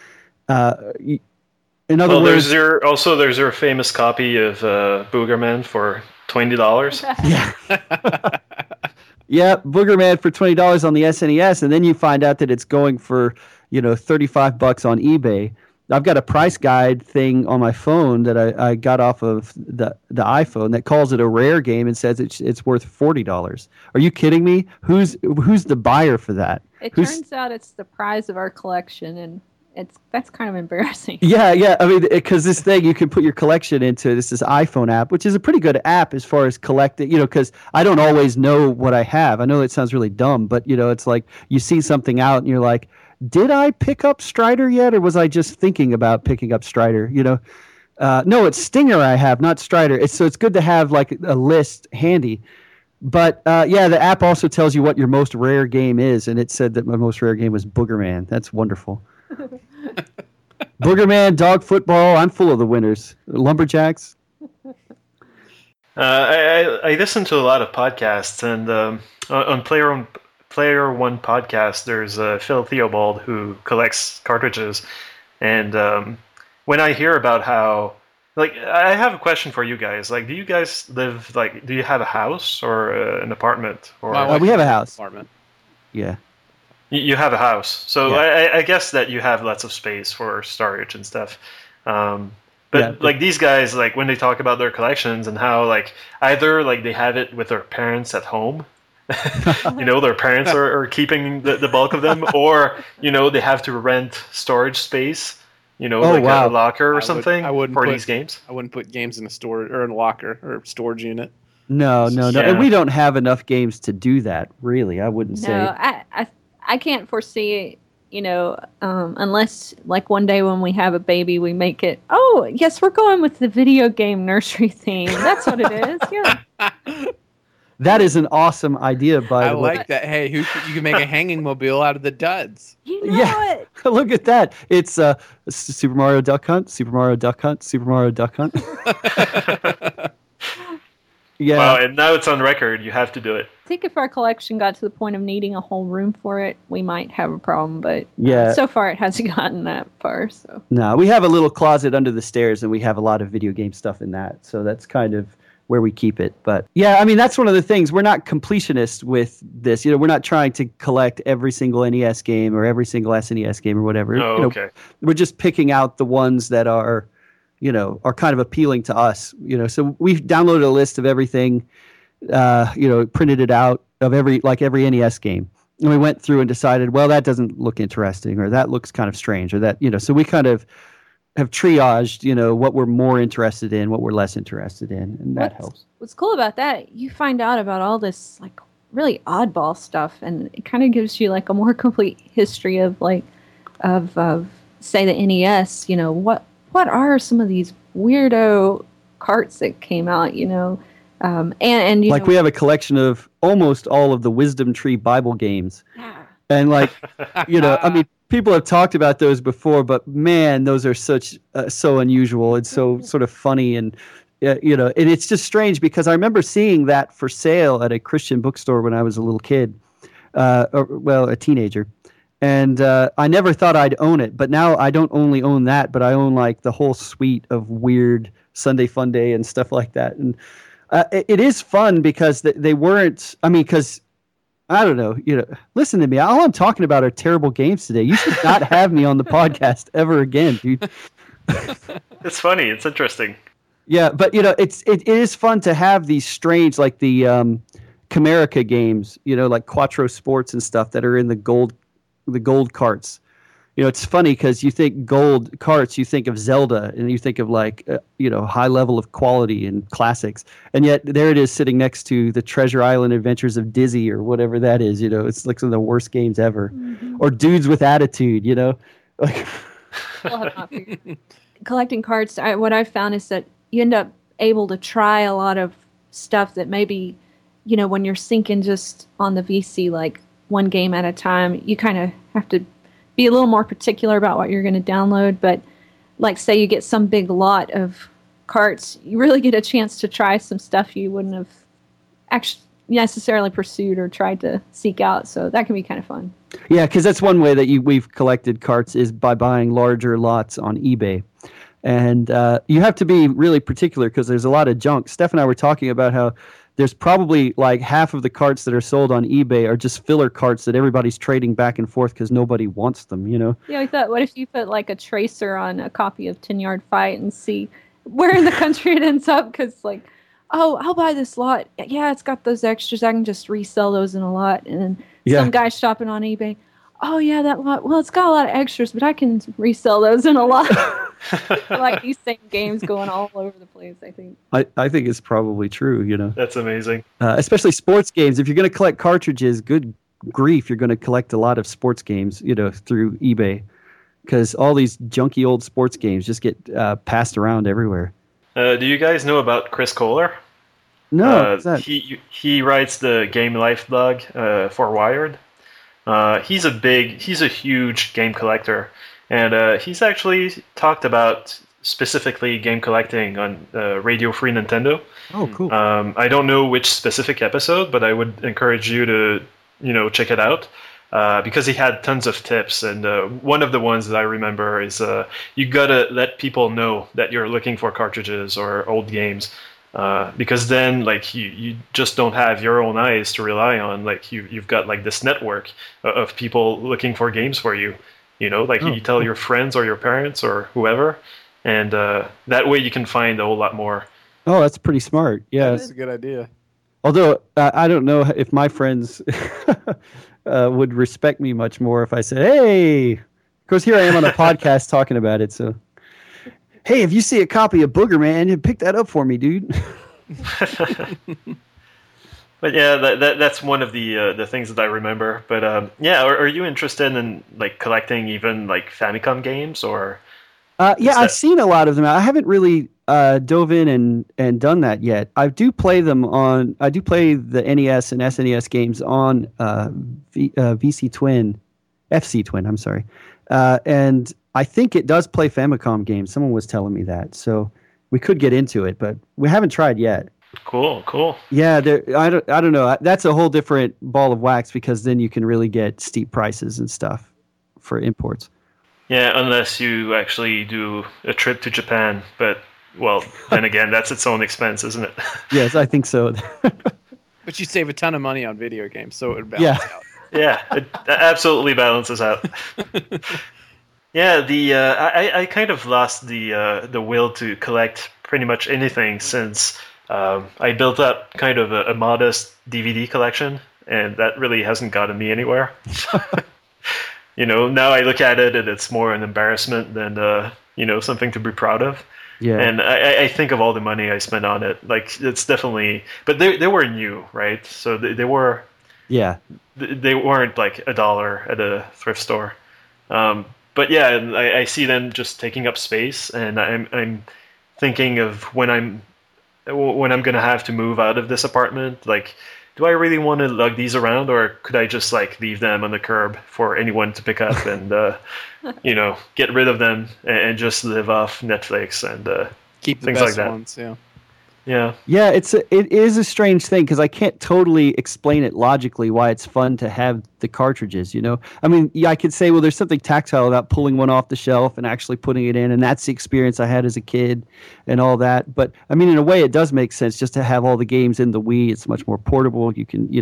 other words, there's your famous copy of Boogerman for $20. Yeah. Yeah, Boogerman for $20 on the SNES, and then you find out that it's going for $35 on eBay. I've got a price guide thing on my phone that I got off of the iPhone that calls it a rare game and says it's worth $40. Are you kidding me? Who's the buyer for that? It turns out it's the prize of our collection, and that's kind of embarrassing. Yeah. I mean, because this thing you can put your collection into this iPhone app, which is a pretty good app as far as collecting. Because I don't always know what I have. I know that sounds really dumb, but it's like you see something out and you're like, did I pick up Strider yet, or was I just thinking about picking up Strider? No, it's Stinger I have, not Strider. So it's good to have like a list handy. But the app also tells you what your most rare game is, and it said that my most rare game was Boogerman. That's wonderful. Boogerman, Dog Football. I'm full of the winners. Lumberjacks. I listen to a lot of podcasts, and on Player One podcast, there's Phil Theobald who collects cartridges, and when I hear about how, like, I have a question for you guys. Like, do you guys live, like, do you have a house or an apartment? Or we have a house. Apartment. Yeah. You have a house, so yeah. I guess that you have lots of space for storage and stuff. But like these guys, like when they talk about their collections and how like either like they have it with their parents at home, their parents are keeping the bulk of them, or they have to rent storage space, a locker or something for these games. I wouldn't put games in a storage or in a locker or storage unit. No, and we don't have enough games to do that. Really, I wouldn't say. No, I can't foresee. Unless like one day when we have a baby, we make it. Oh, yes, we're going with the video game nursery theme. That's what it is. Yeah. That is an awesome idea, by the way. I like that. Hey, you can make a hanging mobile out of the duds. You know it. Look at that. It's Super Mario Duck Hunt, Super Mario Duck Hunt, Super Mario Duck Hunt. Yeah. Wow, and now it's on record. You have to do it. I think if our collection got to the point of needing a whole room for it, we might have a problem. But so far it hasn't gotten that far. So no, we have a little closet under the stairs, and we have a lot of video game stuff in that. So that's kind of where we keep it. But yeah, I mean, that's one of the things. We're not completionists with this. We're not trying to collect every single NES game or every single SNES game or whatever. Oh, okay. We're just picking out the ones that are kind of appealing to us, So we've downloaded a list of everything, printed it out of every NES game. And we went through and decided, well, that doesn't look interesting, or that looks kind of strange, or that, so we kind of have triaged, what we're more interested in, what we're less interested in, and that helps. What's cool about that, you find out about all this, like, really oddball stuff, and it kind of gives you, like, a more complete history of, like, say, the NES, what are some of these weirdo carts that came out, and like we have a collection of almost all of the Wisdom Tree Bible games. Yeah. And like, I mean, people have talked about those before, but man, those are so unusual. It's so sort of funny and, and it's just strange because I remember seeing that for sale at a Christian bookstore when I was a little kid, a teenager. And I never thought I'd own it, but now I don't only own that, but I own like the whole suite of weird Sunday Fun Day and stuff like that. And it is fun because they weren't. I mean, because I don't know. Listen to me. All I'm talking about are terrible games today. You should not have me on the podcast ever again, dude. It's funny. It's interesting. Yeah, but it is fun to have these strange, like the Camerica games, like Quattro Sports and stuff that are in the gold carts. It's funny because you think gold carts, you think of Zelda, and you think of like, high level of quality and classics. And yet there it is sitting next to the Treasure Island Adventures of Dizzy or whatever that is. It's like some of the worst games ever. Mm-hmm. Or Dudes with Attitude, Like, collecting carts, what I've found is that you end up able to try a lot of stuff that maybe, when you're syncing just on the VC, like, one game at a time, you kind of have to be a little more particular about what you're going to download. But like, say you get some big lot of carts, you really get a chance to try some stuff you wouldn't have actually necessarily pursued or tried to seek out. So that can be kind of fun. Yeah, because that's one way that we've collected carts is by buying larger lots on eBay. And you have to be really particular because there's a lot of junk. Steph and I were talking about how there's probably like half of the carts that are sold on eBay are just filler carts that everybody's trading back and forth because nobody wants them, Yeah, I thought, what if you put like a tracer on a copy of 10 Yard Fight and see where in the country it ends up? Because like, oh, I'll buy this lot. Yeah, it's got those extras. I can just resell those in a lot. And then some guy shopping on eBay. Oh, yeah, that lot. Well, it's got a lot of extras, but I can resell those in a lot. Like these same games going all over the place, I think. I think it's probably true, That's amazing. Especially sports games. If you're going to collect cartridges, good grief, you're going to collect a lot of sports games, through eBay. Because all these junky old sports games just get passed around everywhere. Do you guys know about Chris Kohler? No. He writes the Game Life blog for Wired. He's a huge game collector, and he's actually talked about specifically game collecting on Radio Free Nintendo. Oh, cool. I don't know which specific episode, but I would encourage you to, check it out. Because he had tons of tips, and one of the ones that I remember is you gotta let people know that you're looking for cartridges or old games, because then like you just don't have your own eyes to rely on. Like you've got like this network of people looking for games for you. You tell your friends or your parents or whoever, and that way you can find a whole lot more. Oh, that's pretty smart. Yeah, that's a good idea. Although I don't know if my friends would respect me much more if I said, "Hey," because here I am on a podcast talking about it. So, hey, if you see a copy of Booger Man, pick that up for me, dude. But yeah, that's one of the things that I remember. But are you interested in like collecting even like Famicom games or? Yeah, I've seen a lot of them. I haven't really dove in and done that yet. I do play them on. I do play the NES and SNES games on FC Twin. I'm sorry, and I think it does play Famicom games. Someone was telling me that, so we could get into it, but we haven't tried yet. Cool. Yeah, I don't know. That's a whole different ball of wax because then you can really get steep prices and stuff for imports. Yeah, unless you actually do a trip to Japan, but well, then again, that's its own expense, isn't it? Yes, I think so. But you save a ton of money on video games, so it would balance out. Yeah, it absolutely balances out. Yeah, I kind of lost the will to collect pretty much anything since I built up kind of a modest DVD collection, and that really hasn't gotten me anywhere. Now I look at it and it's more an embarrassment than something to be proud of. Yeah. And I think of all the money I spent on it. Like it's definitely, but they were new, right? So they were. Yeah. They weren't like $1 at a thrift store. But yeah, I see them just taking up space, and I'm thinking of when I'm going to have to move out of this apartment. Like, do I really want to lug these around, or could I just like leave them on the curb for anyone to pick up and get rid of them and just live off Netflix and keep the things best like that. ones? Yeah, it is a strange thing because I can't totally explain it logically why it's fun to have the cartridges. I mean, I could say, well, there's something tactile about pulling one off the shelf and actually putting it in, and that's the experience I had as a kid and all that. But I mean, in a way, it does make sense just to have all the games in the Wii. It's much more portable. You can,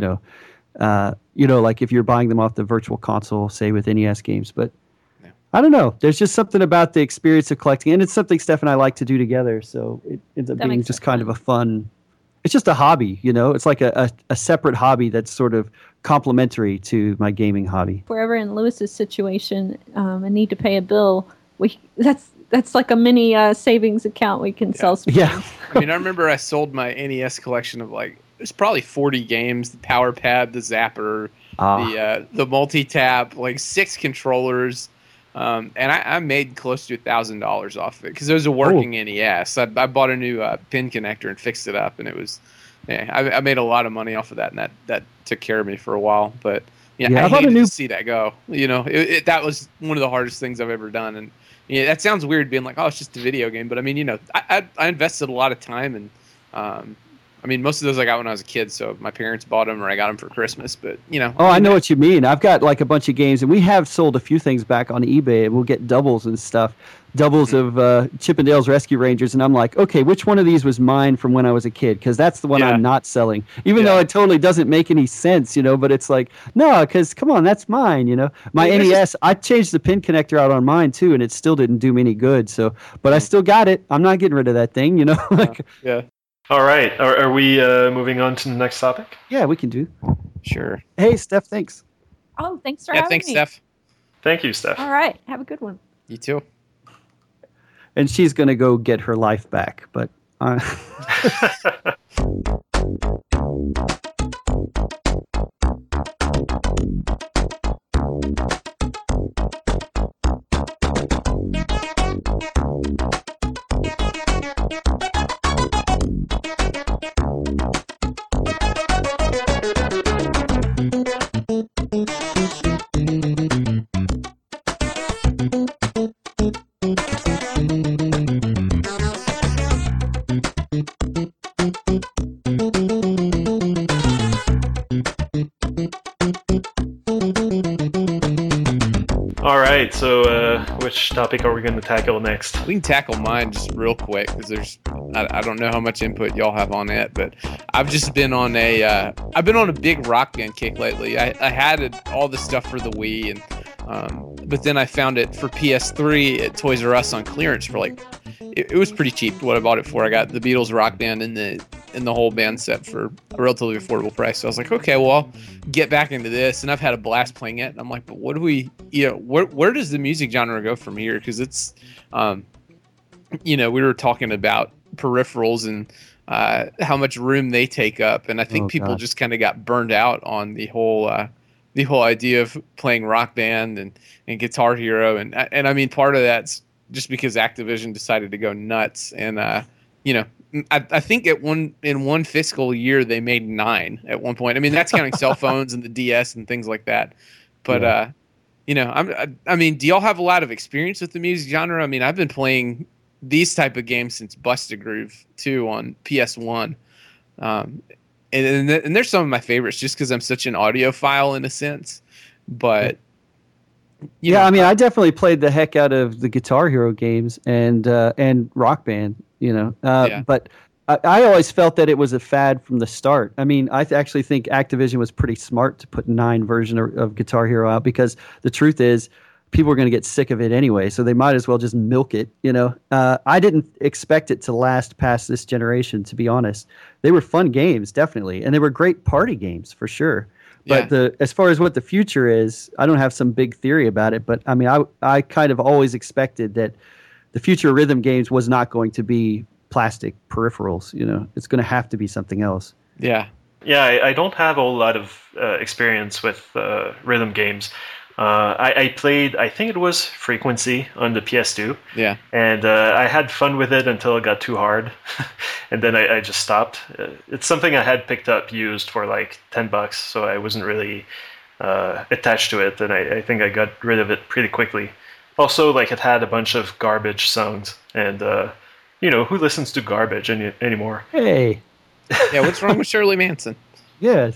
like if you're buying them off the Virtual Console, say with NES games, but. I don't know. There's just something about the experience of collecting, and it's something Steph and I like to do together. So it ends up being just kind of a fun. It's just a hobby, It's like a separate hobby that's sort of complementary to my gaming hobby. If we're ever in Lewis's situation and need to pay a bill, that's like a mini savings account. We can sell some. Yeah. I mean, I remember I sold my NES collection of there's probably 40 games: the Power Pad, the Zapper, the multi-tap, 6 controllers. And I made close to $1,000 off of it because it was a working NES. I bought a new pin connector and fixed it up, and it was, I made a lot of money off of that, and that took care of me for a while. But I hated to see that go. That was one of the hardest things I've ever done, and that sounds weird being like, oh, it's just a video game, but I mean, I invested a lot of time, and I mean, most of those I got when I was a kid, so my parents bought them or I got them for Christmas, but, Oh, I know what you mean. I've got, a bunch of games, and we have sold a few things back on eBay, and we'll get doubles and stuff. Doubles of Chip 'n Dale's Rescue Rangers, and I'm like, okay, which one of these was mine from when I was a kid? Because that's the one I'm not selling. Even though it totally doesn't make any sense, but it's like, no, because, come on, that's mine, My NES, I changed the pin connector out on mine, too, and it still didn't do me any good, so, but I still got it. I'm not getting rid of that thing, Yeah. All right. Are we moving on to the next topic? Yeah, we can do. Sure. Hey, Steph, thanks. Oh, thanks for having me. Thanks, Steph. Thank you, Steph. All right. Have a good one. You too. And she's going to go get her life back, but... right, so which topic are we going to tackle next? We can tackle mine just real quick because I don't know how much input y'all have on it, but I've just been on a big Rock Band kick lately. I had all the stuff for the Wii, and but then I found it for PS3 at Toys R Us on clearance for like it was pretty cheap. What I bought it for, I got the Beatles Rock Band and the whole band set for a relatively affordable price. So I was like, okay, well, I'll get back into this, and I've had a blast playing it. And I'm like, but what do we, where does the music genre go from here? Because it's, we were talking about peripherals and how much room they take up, and I think people just kind of got burned out on the whole idea of playing Rock Band and Guitar Hero, and I mean, part of that's just because Activision decided to go nuts, and I think in one fiscal year they made 9 at one point. I mean, that's counting cell phones and the DS and things like that. But I mean, do y'all have a lot of experience with the music genre? I mean, I've been playing these type of games since Busted Groove 2 on PS1, and they're some of my favorites just because I'm such an audiophile in a sense. But I mean, I definitely played the heck out of the Guitar Hero games and Rock Band. But I always felt that it was a fad from the start. I mean, I actually think Activision was pretty smart to put 9 version of Guitar Hero out, because the truth is people are going to get sick of it anyway, so they might as well just milk it. I didn't expect it to last past this generation, to be honest. They were fun games, definitely, and they were great party games for sure. But as far as what the future is, I don't have some big theory about it, but I mean, I kind of always expected that the future of rhythm games was not going to be plastic peripherals. It's going to have to be something else. Yeah, I don't have a whole lot of experience with rhythm games. I played, I think it was Frequency on the PS2. Yeah. And I had fun with it until it got too hard. And then I just stopped. It's something I had picked up used for like $10, so I wasn't really attached to it. And I think I got rid of it pretty quickly. Also, like, it had a bunch of garbage songs. And, who listens to garbage anymore? Hey. Yeah, what's wrong with Shirley Manson? Yeah.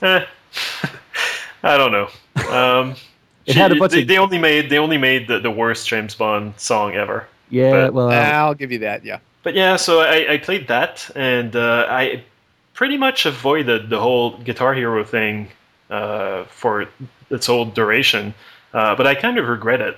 I don't know. They only made the worst James Bond song ever. Yeah, I'll give you that. Yeah, but yeah, so I played that, and I pretty much avoided the whole Guitar Hero thing for its whole duration. But I kind of regret it,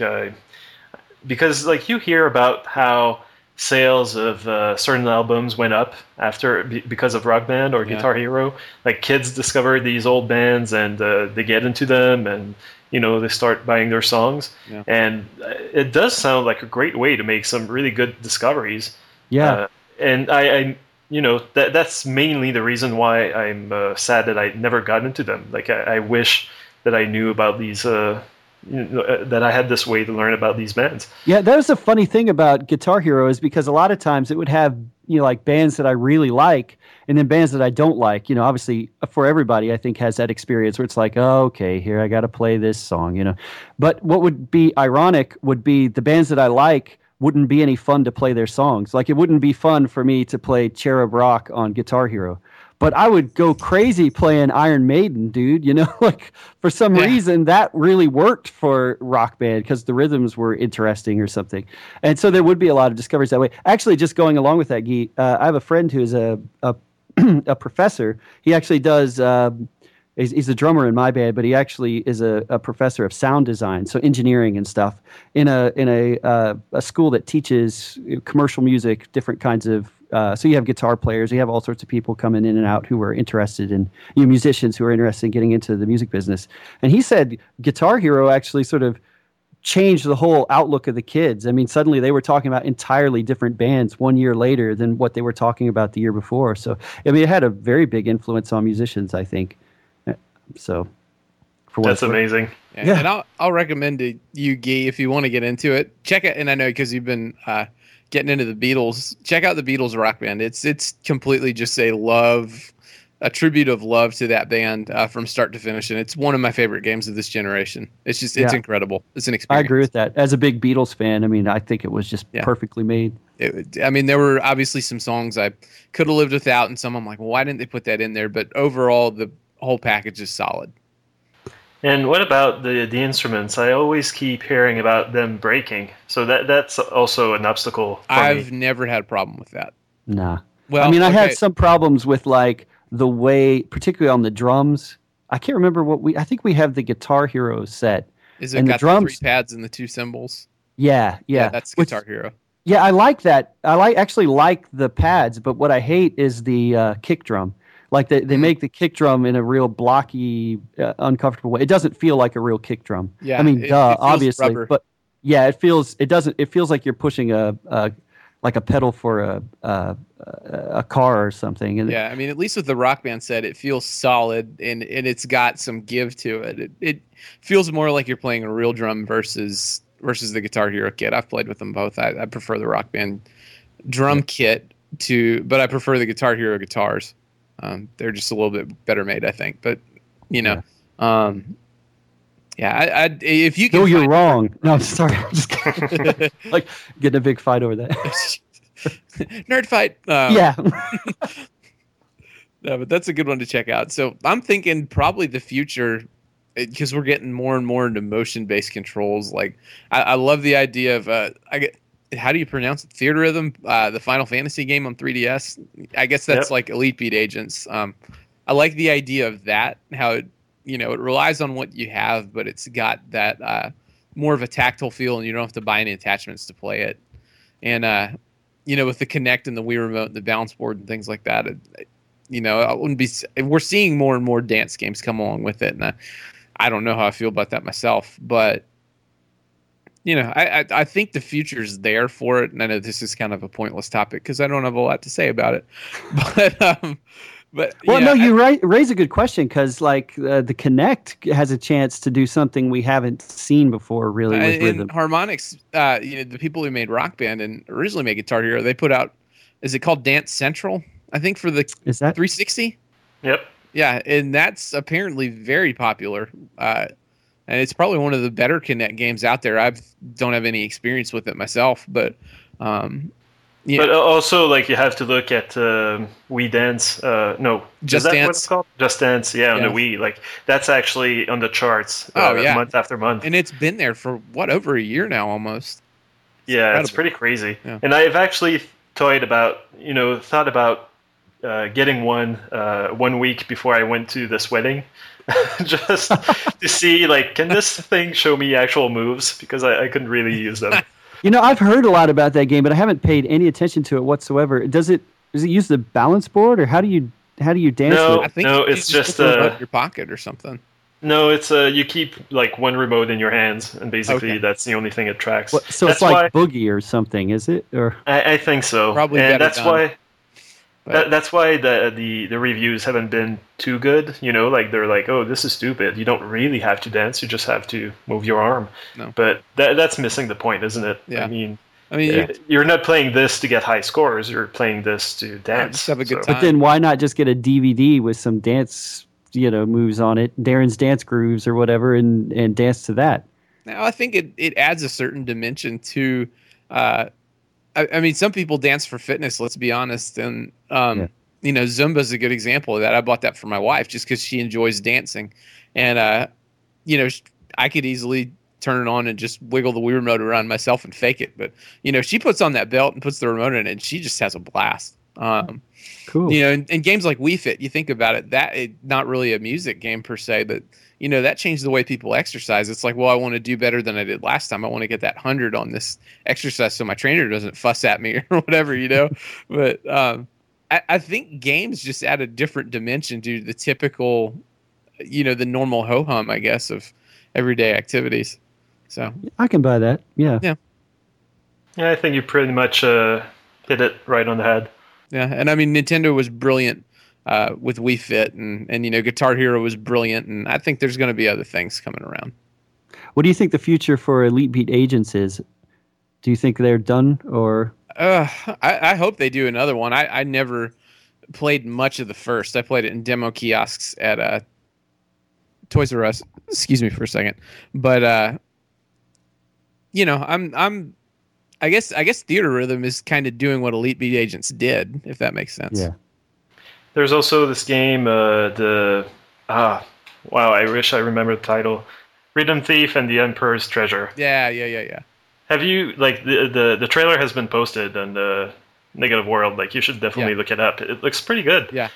because you hear about how sales of certain albums went up because of Rock Band or Guitar Hero. Like, kids discover these old bands and they get into them, and they start buying their songs. Yeah. And it does sound like a great way to make some really good discoveries. Yeah. And I that's mainly the reason why I'm sad that I never got into them. Like, I wish that I knew about these that I had this way to learn about these bands. Yeah, that was the funny thing about Guitar Hero, is because a lot of times it would have like bands that I really like, and then bands that I don't like. Obviously for everybody, I think, has that experience where it's like, oh, okay, here I got to play this song. But what would be ironic would be the bands that I like wouldn't be any fun to play their songs. Like, it wouldn't be fun for me to play Cherub Rock on Guitar Hero. But I would go crazy playing Iron Maiden, dude. Like, for some reason that really worked for Rock Band because the rhythms were interesting or something. And so there would be a lot of discoveries that way. Actually, just going along with that, Guy, I have a friend who's a professor. He actually does. He's a drummer in my band, but he actually is a professor of sound design, so engineering and stuff, in a school that teaches commercial music, different kinds of. So you have guitar players, you have all sorts of people coming in and out who are interested in, musicians who are interested in getting into the music business. And he said Guitar Hero actually sort of changed the whole outlook of the kids. I mean, suddenly they were talking about entirely different bands 1 year later than what they were talking about the year before. So, I mean, it had a very big influence on musicians, I think. So, that's amazing. Yeah. And I'll recommend to you, Guy, if you want to get into it, check it. And I know because you've been getting into the Beatles, check out the Beatles Rock Band. It's completely just a tribute of love to that band from start to finish, and it's one of my favorite games of this generation. It's incredible. It's an experience. I agree with that. As a big Beatles fan, I mean, I think it was just perfectly made. There were obviously some songs I could have lived without, and some I'm like, well, why didn't they put that in there? But overall, the whole package is solid. And what about the instruments? I always keep hearing about them breaking. So that's also an obstacle for I've me. never had a problem with that. Nah. Well, I mean, I had some problems with like the way, particularly on the drums. I can't remember I think we have the Guitar Hero set. Is it got the drums, 3 pads and the 2 cymbals? Yeah. That's Guitar Hero. Yeah, I like that. Actually like the pads, but what I hate is the kick drum. Like they make the kick drum in a real blocky, uncomfortable way. It doesn't feel like a real kick drum. Yeah, I mean, it obviously, rubber. But yeah, it feels like you're pushing a pedal for a car or something. And yeah, I mean, at least with the Rock Band set, it feels solid and it's got some give to it. It feels more like you're playing a real drum versus the Guitar Hero kit. I've played with them both. I prefer the Rock Band drum kit but I prefer the Guitar Hero guitars. They're just a little bit better made, I think. But if you can, no, you're wrong. No, I'm sorry. I'm just kidding. Like getting a big fight over that. Nerd fight. Yeah. No, but that's a good one to check out. So I'm thinking probably the future, because we're getting more and more into motion-based controls. Like I love the idea of how do you pronounce it? Theatrhythm, the Final Fantasy game on 3DS. I guess that's like Elite Beat Agents. I like the idea of that. How it relies on what you have, but it's got that more of a tactile feel, and you don't have to buy any attachments to play it. And with the Kinect and the Wii Remote, and the balance board, and things like that, I wouldn't be. We're seeing more and more dance games come along with it, and I don't know how I feel about that myself, but. I think the future's there for it, and I know this is kind of a pointless topic because I don't have a lot to say about it. But you raise a good question because like the Kinect has a chance to do something we haven't seen before, really. With rhythm. Harmonix, the people who made Rock Band and originally made Guitar Hero, they put out, is it called Dance Central? I think for the 360. Yep. Yeah, and that's apparently very popular. And it's probably one of the better Kinect games out there. I don't have any experience with it myself, but But also, like, you have to look at Wii Dance. No, Just is that Dance. what it's called? Just Dance. Yeah, on the Wii. Like, that's actually on the charts. Month after month. And it's been there for over a year now, almost. It's pretty crazy. Yeah. And I've actually thought about getting one 1 week before I went to this wedding. Just to see, like, can this thing show me actual moves? Because I couldn't really use them. I've heard a lot about that game, but I haven't paid any attention to it whatsoever. Does it use the balance board, or how do you dance with it? I think it's just your pocket or something. No, it's you keep like one remote in your hands, and basically that's the only thing it tracks. So that's it's like Boogie or something, is it? Or I think so. Probably, and that's why. That's why the reviews haven't been too good. Like they're like, oh, this is stupid. You don't really have to dance. You just have to move your arm. No. But that's missing the point, isn't it? Yeah. I mean you're not playing this to get high scores. You're playing this to dance. Just have a good time. But then why not just get a DVD with some dance, moves on it, Darren's Dance Grooves or whatever, and dance to that? Now, I think it adds a certain dimension to. I mean, some people dance for fitness. Let's be honest, and Zumba's a good example of that. I bought that for my wife just because she enjoys dancing, and I could easily turn it on and just wiggle the Wii remote around myself and fake it. But she puts on that belt and puts the remote in it, and she just has a blast. Cool. And games like Wii Fit, you think about it, not really a music game per se, but that changed the way people exercise. It's like, well, I want to do better than I did last time. I want to get that 100 on this exercise so my trainer doesn't fuss at me or whatever, But I think games just add a different dimension to the typical, the normal ho-hum, I guess, of everyday activities. So I can buy that. Yeah. Yeah. Yeah, I think you pretty much hit it right on the head. Yeah, and I mean, Nintendo was brilliant with Wii Fit, and Guitar Hero was brilliant, and I think there's going to be other things coming around. What do you think the future for Elite Beat Agents is? Do you think they're done, or? I hope they do another one. I never played much of the first. I played it in demo kiosks at Toys R Us. Excuse me for a second, but I guess Theatrhythm is kind of doing what Elite Beat Agents did, if that makes sense. Yeah. There's also this game, Wow, I wish I remembered the title. Rhythm Thief and the Emperor's Treasure. Yeah. Have you, like, the trailer has been posted on the Negative World. Like, you should definitely look it up. It looks pretty good. Yeah.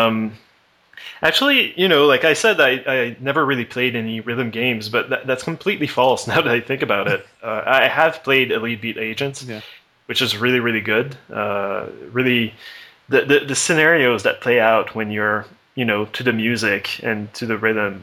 Actually, you know, like I said, I never really played any rhythm games, but that's completely false now that I think about it. I have played Elite Beat Agents, which is really, really good. Really, the scenarios that play out when you're, you know, to the music and to the rhythm,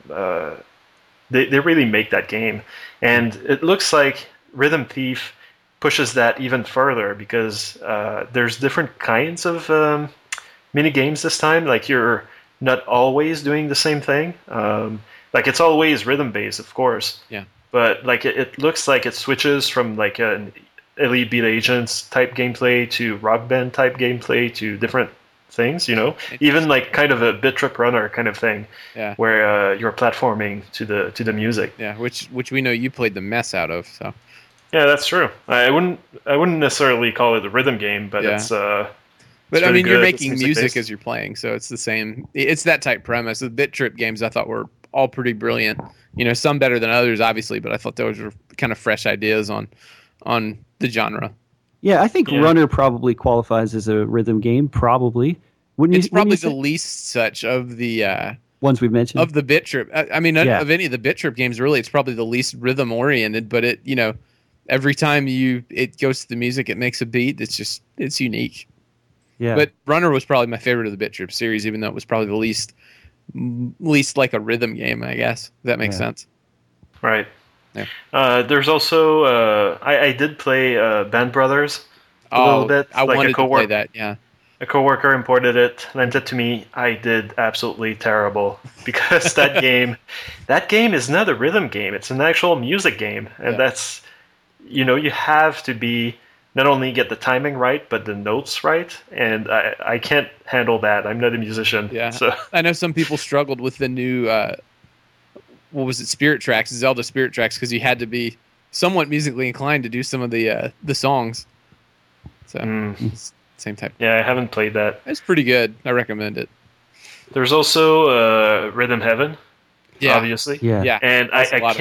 they really make that game. And it looks like Rhythm Thief pushes that even further because there's different kinds of mini games this time. Like, you're not always doing the same thing. Like, it's always rhythm based, of course. Yeah. But like it looks like it switches from like an Elite Beat Agents type gameplay to Rock Band type gameplay to different things. You know, even like kind of a Bit Trip Runner kind of thing. Yeah. Where you're platforming to the music. Yeah, which we know you played the mess out of. So. Yeah, that's true. I wouldn't necessarily call it a rhythm game, but it's. But I mean, you're making music as you're playing, so it's the same. It's that type premise. The Bit Trip games I thought were all pretty brilliant. You know, some better than others, obviously, but I thought those were kind of fresh ideas on the genre. Yeah, I think Runner probably qualifies as a rhythm game. Probably. It's probably the least such of the ones we've mentioned of the Bit Trip. I mean, of any of the Bit Trip games, really, it's probably the least rhythm oriented. But it, you know, every time it goes to the music, it makes a beat. It's unique. Yeah. But Runner was probably my favorite of the Bit Trip series, even though it was probably the least like a rhythm game, I guess. If that makes sense. Right. Yeah. There's also I did play Band Brothers a little bit. I wanted to play that. Yeah. A coworker imported it, lent it to me. I did absolutely terrible because that game is not a rhythm game. It's an actual music game, and that's, you know, you have to be not only get the timing right, but the notes right. And I can't handle that. I'm not a musician. Yeah. So I know some people struggled with the new, what was it, Spirit Tracks, Zelda Spirit Tracks, because you had to be somewhat musically inclined to do some of the songs. So same type. Yeah, I haven't played that. It's pretty good. I recommend it. There's also Rhythm Heaven. Yeah. Obviously. Yeah. And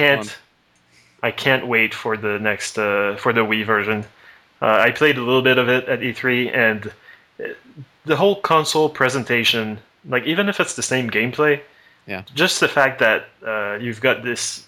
I can't wait for the next for the Wii version. I played a little bit of it at E3, and the whole console presentation, like, even if it's the same gameplay, just the fact that you've got this,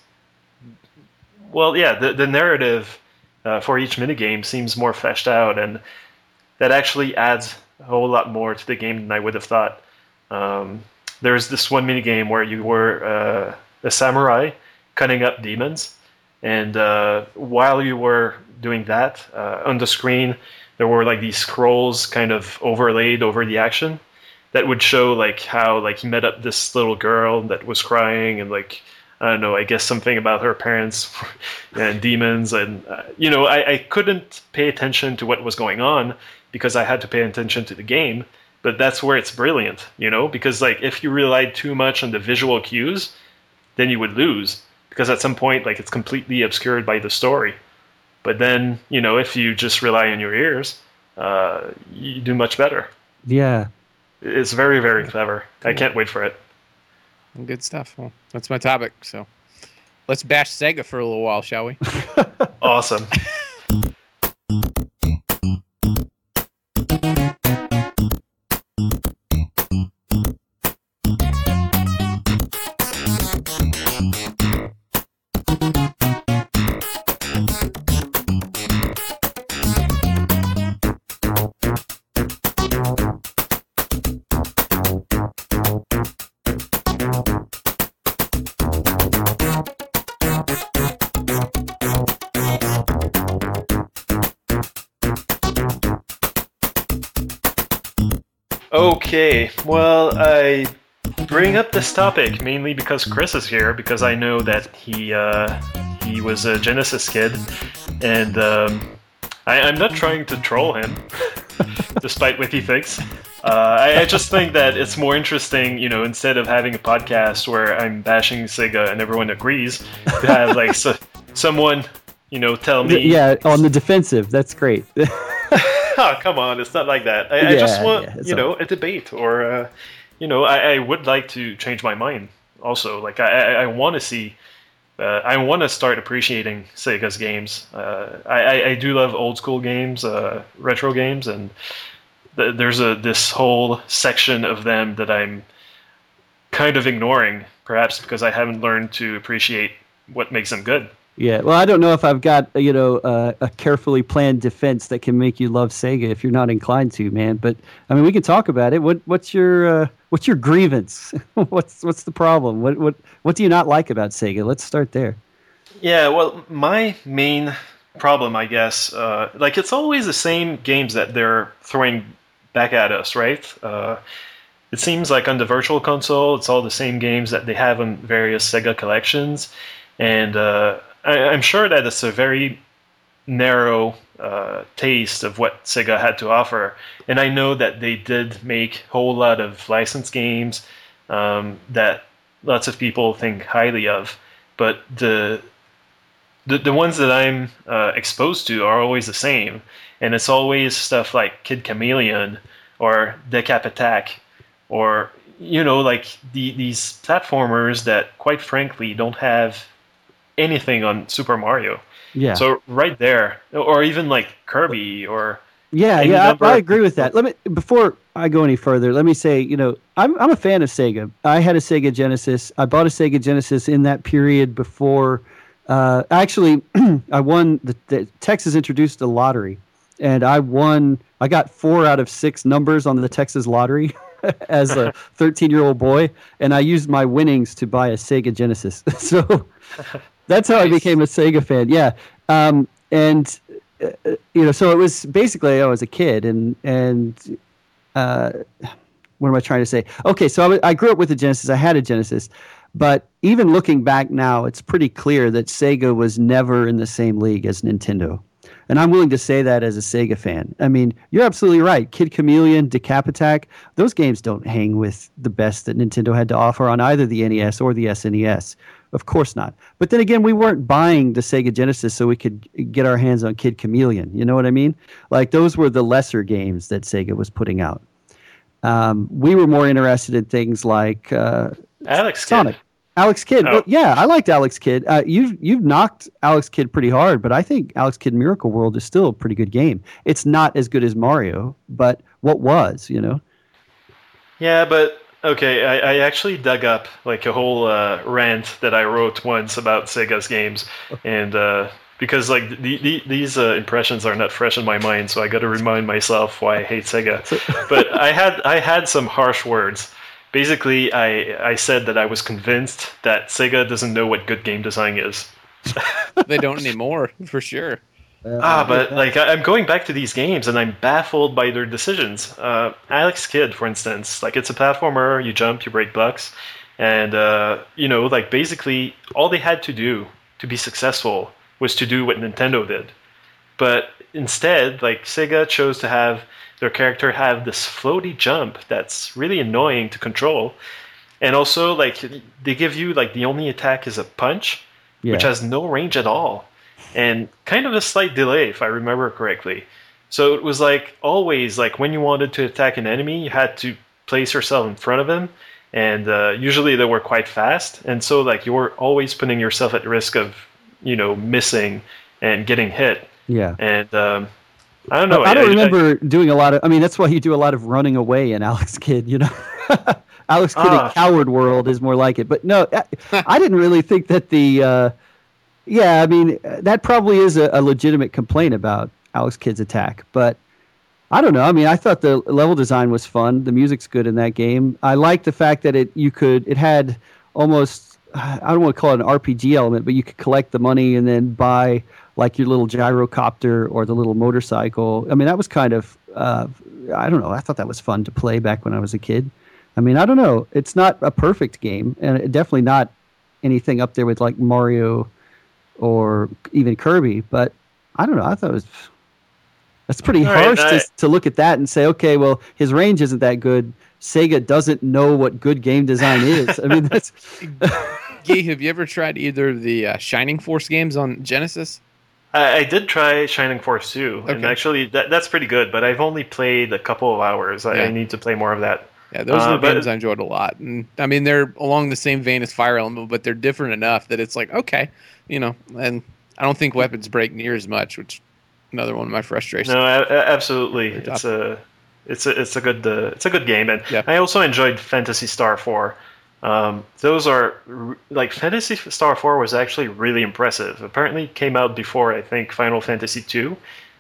the narrative for each minigame seems more fleshed out, and that actually adds a whole lot more to the game than I would have thought. There's this one minigame where you were a samurai cutting up demons, and while you were doing that, on the screen there were like these scrolls kind of overlaid over the action that would show like how like he met up this little girl that was crying, and like, I don't know, I guess something about her parents and demons, and you know, I couldn't pay attention to what was going on because I had to pay attention to the game. But that's where it's brilliant, you know, because like if you relied too much on the visual cues, then you would lose, because at some point like it's completely obscured by the story. But then, you know, if you just rely on your ears, you do much better. Yeah. It's very, very clever. Cool. I can't wait for it. Good stuff. Well, that's my topic. So let's bash Sega for a little while, shall we? Awesome. Okay, well, I bring up this topic mainly because Chris is here, because I know that he was a Genesis kid, and I'm not trying to troll him, despite what he thinks. I just think that it's more interesting, you know, instead of having a podcast where I'm bashing Sega and everyone agrees, to have like someone, you know, tell me. Yeah, on the defensive. That's great. Oh, come on, it's not like that. I just want, you know, a debate, or, you know, I would like to change my mind Also, like I want to see. I want to start appreciating Sega's games. I do love old school games, retro games, and there's this whole section of them that I'm kind of ignoring, perhaps because I haven't learned to appreciate what makes them good. Yeah, well, I don't know if I've got a carefully planned defense that can make you love Sega if you're not inclined to, man. But I mean, we can talk about it. What's your grievance? what's the problem? What do you not like about Sega? Let's start there. Yeah, well, my main problem, I guess, like it's always the same games that they're throwing back at us, right? It seems like on the Virtual Console, it's all the same games that they have on various Sega collections, and I'm sure that it's a very narrow taste of what Sega had to offer. And I know that they did make a whole lot of licensed games that lots of people think highly of. But the ones that I'm exposed to are always the same. And it's always stuff like Kid Chameleon or Decap Attack or, like these platformers that, quite frankly, don't have anything on Super Mario. Yeah. So right there, or even like Kirby, or I agree with that. Before I go any further, let me say, I'm a fan of Sega. I had a Sega Genesis. I bought a Sega Genesis in that period before. Actually, I won. The Texas introduced a lottery, and I won. I got 4 out of 6 numbers on the Texas lottery as a 13-year-old boy, and I used my winnings to buy a Sega Genesis. So. That's how I became a Sega fan. Yeah, so it was basically I was a kid, and what am I trying to say? Okay, so I grew up with a Genesis. I had a Genesis, but even looking back now, it's pretty clear that Sega was never in the same league as Nintendo, and I'm willing to say that as a Sega fan. I mean, you're absolutely right. Kid Chameleon, Decap Attack, those games don't hang with the best that Nintendo had to offer on either the NES or the SNES. Of course not. But then again, we weren't buying the Sega Genesis so we could get our hands on Kid Chameleon. You know what I mean? Like, those were the lesser games that Sega was putting out. We were more interested in things like Alex Sonic. Kidd. Alex Kidd. Oh. Well, yeah, I liked Alex Kidd. You've knocked Alex Kidd pretty hard, but I think Alex Kidd Miracle World is still a pretty good game. It's not as good as Mario, but what was, Yeah, but... Okay, I actually dug up like a whole rant that I wrote once about Sega's games, and because like these impressions are not fresh in my mind, so I got to remind myself why I hate Sega. But I had some harsh words. Basically, I said that I was convinced that Sega doesn't know what good game design is. They don't anymore, for sure. But like I'm going back to these games and I'm baffled by their decisions. Alex Kidd, for instance, like it's a platformer, you jump, you break blocks, and like basically all they had to do to be successful was to do what Nintendo did. But instead, like Sega chose to have their character have this floaty jump that's really annoying to control, and also like they give you like the only attack is a punch, which has no range at all. And kind of a slight delay, if I remember correctly. So it was like always, like when you wanted to attack an enemy, you had to place yourself in front of him, and usually they were quite fast. And so like you were always putting yourself at risk of, missing and getting hit. Yeah. And I don't know. I don't remember doing a lot of. I mean, that's why you do a lot of running away in Alex Kidd. Alex Kidd in Coward World is more like it. But no, I didn't really think that the. Yeah, I mean, that probably is a legitimate complaint about Alex Kidd's attack, but I don't know. I mean, I thought the level design was fun. The music's good in that game. I like the fact that it had almost, I don't want to call it an RPG element, but you could collect the money and then buy like your little gyrocopter or the little motorcycle. I mean, that was kind of, I don't know. I thought that was fun to play back when I was a kid. I mean, I don't know. It's not a perfect game, and definitely not anything up there with like Mario or even Kirby, but I don't know. I thought that's pretty harsh to look at that and say, okay, well, his range isn't that good. Sega doesn't know what good game design is. I mean, that's. Guy, have you ever tried either of the Shining Force games on Genesis? I did try Shining Force 2, and actually that's pretty good, but I've only played a couple of hours. I need to play more of that. Yeah, those are the games I enjoyed a lot. And I mean, they're along the same vein as Fire Emblem, but they're different enough that it's like, okay, you know, and I don't think weapons break near as much, which another one of my frustrations. No, absolutely. It's a good game, and I also enjoyed Phantasy Star 4. Those are like Phantasy Star 4 was actually really impressive. Apparently, it came out before I think Final Fantasy 2,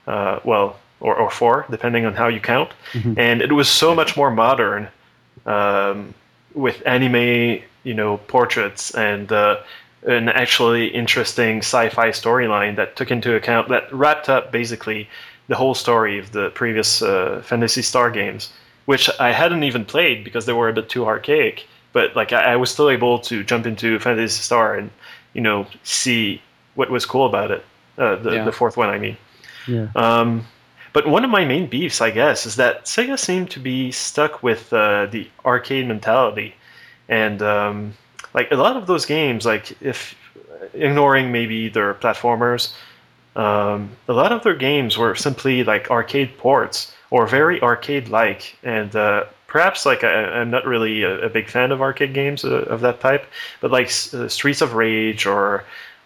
or 4, depending on how you count, and it was so much more modern, with anime, portraits and an actually interesting sci-fi storyline that took into account, that wrapped up basically the whole story of the previous Phantasy Star games, which I hadn't even played because they were a bit too archaic. But like I was still able to jump into Phantasy Star and see what was cool about it. The fourth one, I mean. Yeah. But one of my main beefs, I guess, is that Sega seemed to be stuck with the arcade mentality, and like a lot of those games, like if ignoring maybe their platformers, a lot of their games were simply like arcade ports or very arcade-like, and perhaps like I'm not really a big fan of arcade games of that type, but like Streets of Rage or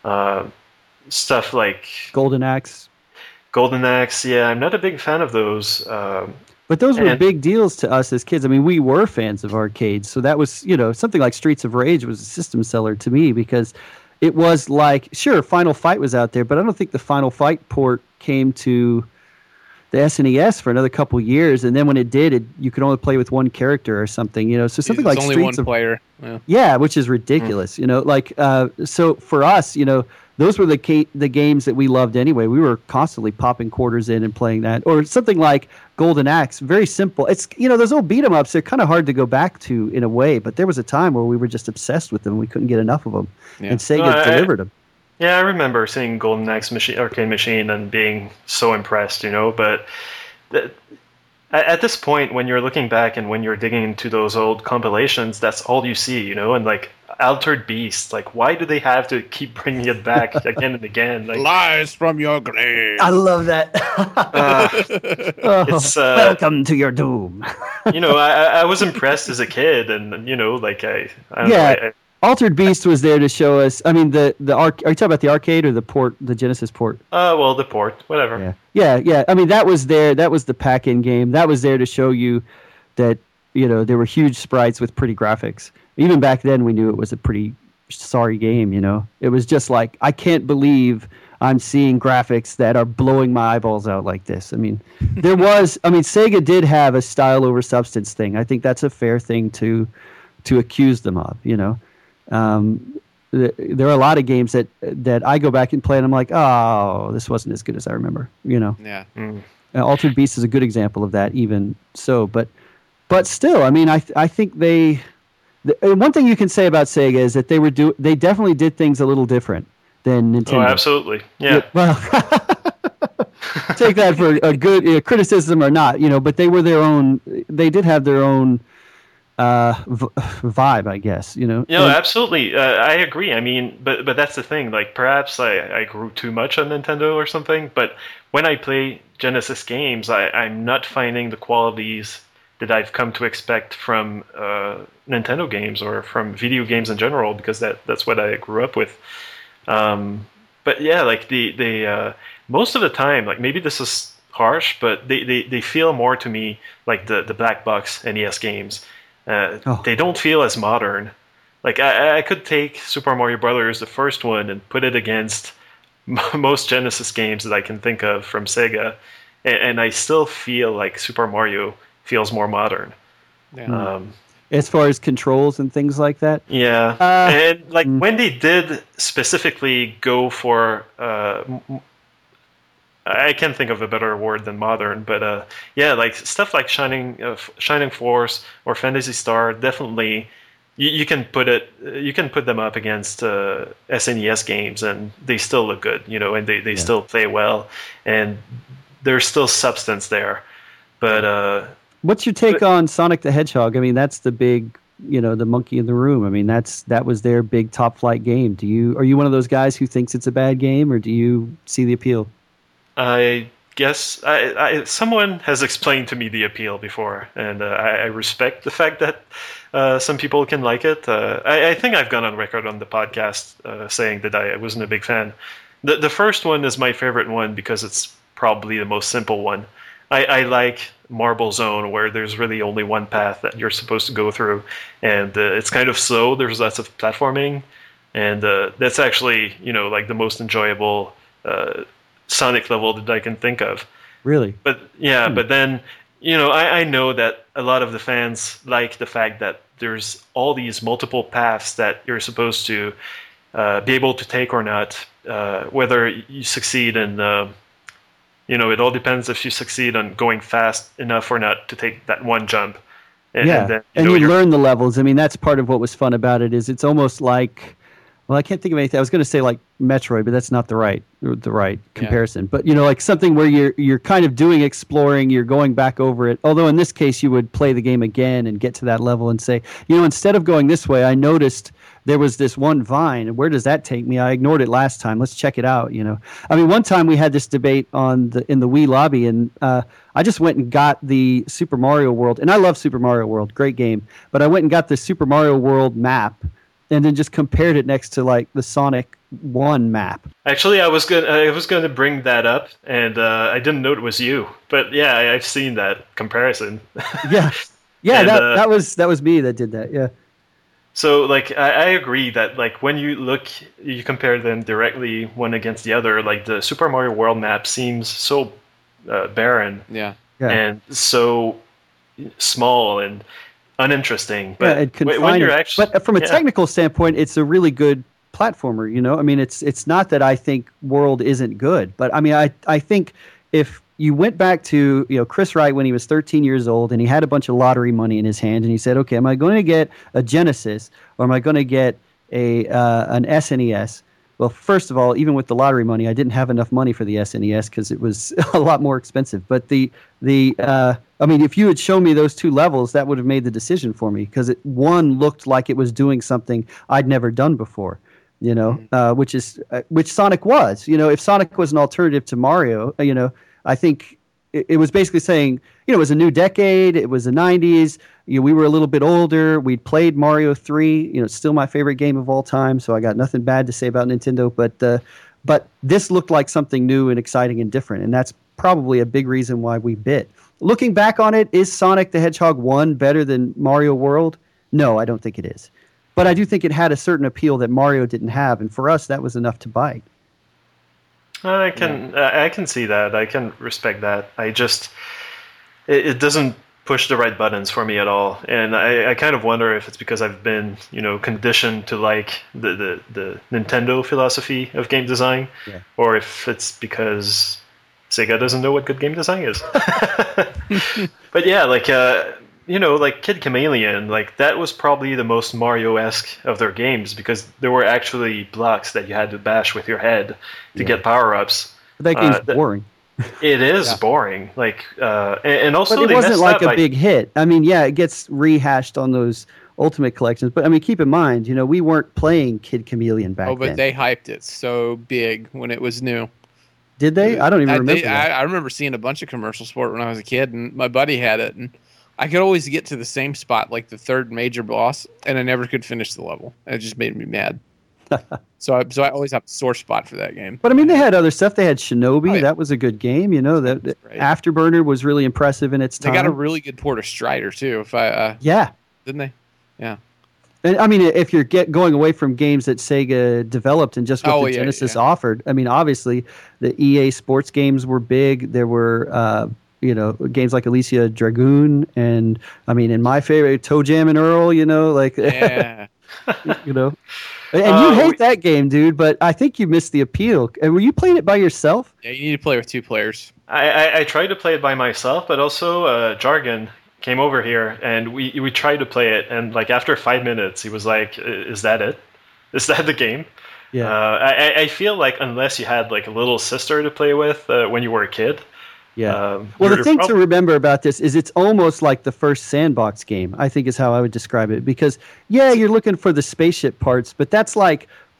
stuff like Golden Axe. Yeah, I'm not a big fan of those. But those were big deals to us as kids. I mean, we were fans of arcades, so that was, something like Streets of Rage was a system seller to me because it was like, sure, Final Fight was out there, but I don't think the Final Fight port came to the SNES for another couple years, and then when it did, you could only play with one character or something, so something like only Streets one player. Yeah, which is ridiculous, so for us, those were the games that we loved anyway. We were constantly popping quarters in and playing that, or something like Golden Axe. Very simple. It's those old beat 'em ups. They're kind of hard to go back to in a way, but there was a time where we were just obsessed with them. We couldn't get enough of them, and Sega delivered them. Yeah, I remember seeing Golden Axe arcade machine and being so impressed, but at this point, when you're looking back and when you're digging into those old compilations, that's all you see, and like Altered Beast, like why do they have to keep bringing it back again and again? Like, lies from your grave. I love that. It's welcome to your doom. I was impressed as a kid, and like I don't know, Altered Beast was there to show us. I mean, are you talking about the arcade or the port, the Genesis port? Well, the port, whatever. Yeah. I mean, that was there. That was the pack-in game. That was there to show you that there were huge sprites with pretty graphics. Even back then, we knew it was a pretty sorry game. It was just like, I can't believe I'm seeing graphics that are blowing my eyeballs out like this. I mean, Sega did have a style over substance thing. I think that's a fair thing to accuse them of. There are a lot of games that I go back and play and I'm like, oh, this wasn't as good as I remember, Yeah. Altered Beast is a good example of that, even so, but still, I mean, I think one thing you can say about Sega is that they definitely did things a little different than Nintendo. Oh, absolutely. Yeah. Well, take that for a good criticism or not, but they did have their own vibe, I guess, absolutely. I agree. I mean, but that's the thing. Like, perhaps I grew too much on Nintendo or something. But when I play Genesis games, I'm not finding the qualities that I've come to expect from Nintendo games or from video games in general, because that's what I grew up with. But yeah, like the most of the time, like maybe this is harsh, but they feel more to me like the black box NES games. They don't feel as modern. Like I could take Super Mario Brothers, the first one, and put it against most Genesis games that I can think of from Sega, and I still feel like Super Mario feels more modern. Yeah. As far as controls and things like that? Yeah. And like when they did specifically go for I can't think of a better word than modern, but like stuff like Shining Force or Phantasy Star, definitely you can put them up against SNES games and they still look good, and they still play well, and there's still substance there. But what's your take on Sonic the Hedgehog? I mean, that's the big, the monkey in the room. I mean, that was their big top flight game. Are you one of those guys who thinks it's a bad game, or do you see the appeal? I guess someone has explained to me the appeal before, and I respect the fact that some people can like it. I think I've gone on record on the podcast saying that I wasn't a big fan. The first one is my favorite one because it's probably the most simple one. I like Marble Zone, where there's really only one path that you're supposed to go through, and it's kind of slow. There's lots of platforming, and that's actually like the most enjoyable Sonic level that I can think of. Really? But yeah, but then I know that a lot of the fans like the fact that there's all these multiple paths that you're supposed to be able to take or not, whether you succeed in it all depends if you succeed on going fast enough or not to take that one jump. And then, you learn the levels. I mean, that's part of what was fun about it. Is it's almost like, well, I can't think of anything. I was going to say like Metroid, but that's not the right comparison. But like something where you're kind of doing exploring, you're going back over it. Although in this case, you would play the game again and get to that level and say, instead of going this way, I noticed there was this one vine. Where does that take me? I ignored it last time. Let's check it out. I mean, one time we had this debate in the Wii lobby, and I just went and got the Super Mario World, and I love Super Mario World, great game. But I went and got the Super Mario World map, and then just compared it next to like the Sonic 1 map. Actually, I was going to bring that up, and I didn't know it was you. But yeah, I've seen that comparison. yeah, and, that was me that did that. Yeah. So, like, I agree that, like, when you compare them directly one against the other, like, the Super Mario World map seems so barren. Yeah. And so small and uninteresting. But when you're actually... But from a technical standpoint, it's a really good platformer, I mean, it's not that I think World isn't good, but, I mean, I think if you went back to Chris Wright when he was 13 years old and he had a bunch of lottery money in his hand and he said, okay, am I going to get a Genesis or am I going to get an SNES? Well, first of all, even with the lottery money, I didn't have enough money for the SNES because it was a lot more expensive. But I mean, if you had shown me those two levels, that would have made the decision for me because one looked like it was doing something I'd never done before. Which Sonic was. If Sonic was an alternative to Mario, I think it was basically saying, it was a new decade. It was the 90s. We were a little bit older. We'd played Mario 3. It's still my favorite game of all time. So I got nothing bad to say about Nintendo. But this looked like something new and exciting and different. And that's probably a big reason why we bit. Looking back on it, is Sonic the Hedgehog 1 better than Mario World? No, I don't think it is. But I do think it had a certain appeal that Mario didn't have. And for us, that was enough to bite. I can see that. I can respect that. It doesn't push the right buttons for me at all, and I kind of wonder if it's because I've been conditioned to like the Nintendo philosophy of game design, or if it's because Sega doesn't know what good game design is. But yeah, like like Kid Chameleon, like that was probably the most Mario-esque of their games because there were actually blocks that you had to bash with your head to get power-ups. But that game's boring. It is boring. Like, and also but it wasn't like a big hit. I mean, it gets rehashed on those Ultimate collections, but I mean, keep in mind, we weren't playing Kid Chameleon back then. Oh, but they hyped it so big when it was new. Did they? I don't even remember that. I remember seeing a bunch of commercials for it when I was a kid, and my buddy had it, and I could always get to the same spot, like the third major boss, and I never could finish the level. It just made me mad. So I always have a sore spot for that game. But I mean, they had other stuff. They had Shinobi. Oh, yeah. That was a good game. That Afterburner was really impressive in its time. They got a really good port of Strider too. Didn't they? Yeah. And I mean, if you're going away from games that Sega developed and just what the Genesis offered, I mean, obviously the EA Sports games were big. There were games like Alicia Dragoon, and I mean, in my favorite, Toe Jam and Earl. Yeah. And you hate that game, dude, but I think you missed the appeal. And were you playing it by yourself? Yeah, you need to play with two players. I tried to play it by myself, but also Jargon came over here, and we tried to play it, and like after 5 minutes, he was like, "Is that it? Is that the game?" Yeah. I feel like unless you had like a little sister to play with when you were a kid. Yeah. Well, the thing to remember about this is it's almost like the first sandbox game, I think is how I would describe it. Because, you're looking for the spaceship parts, but that's like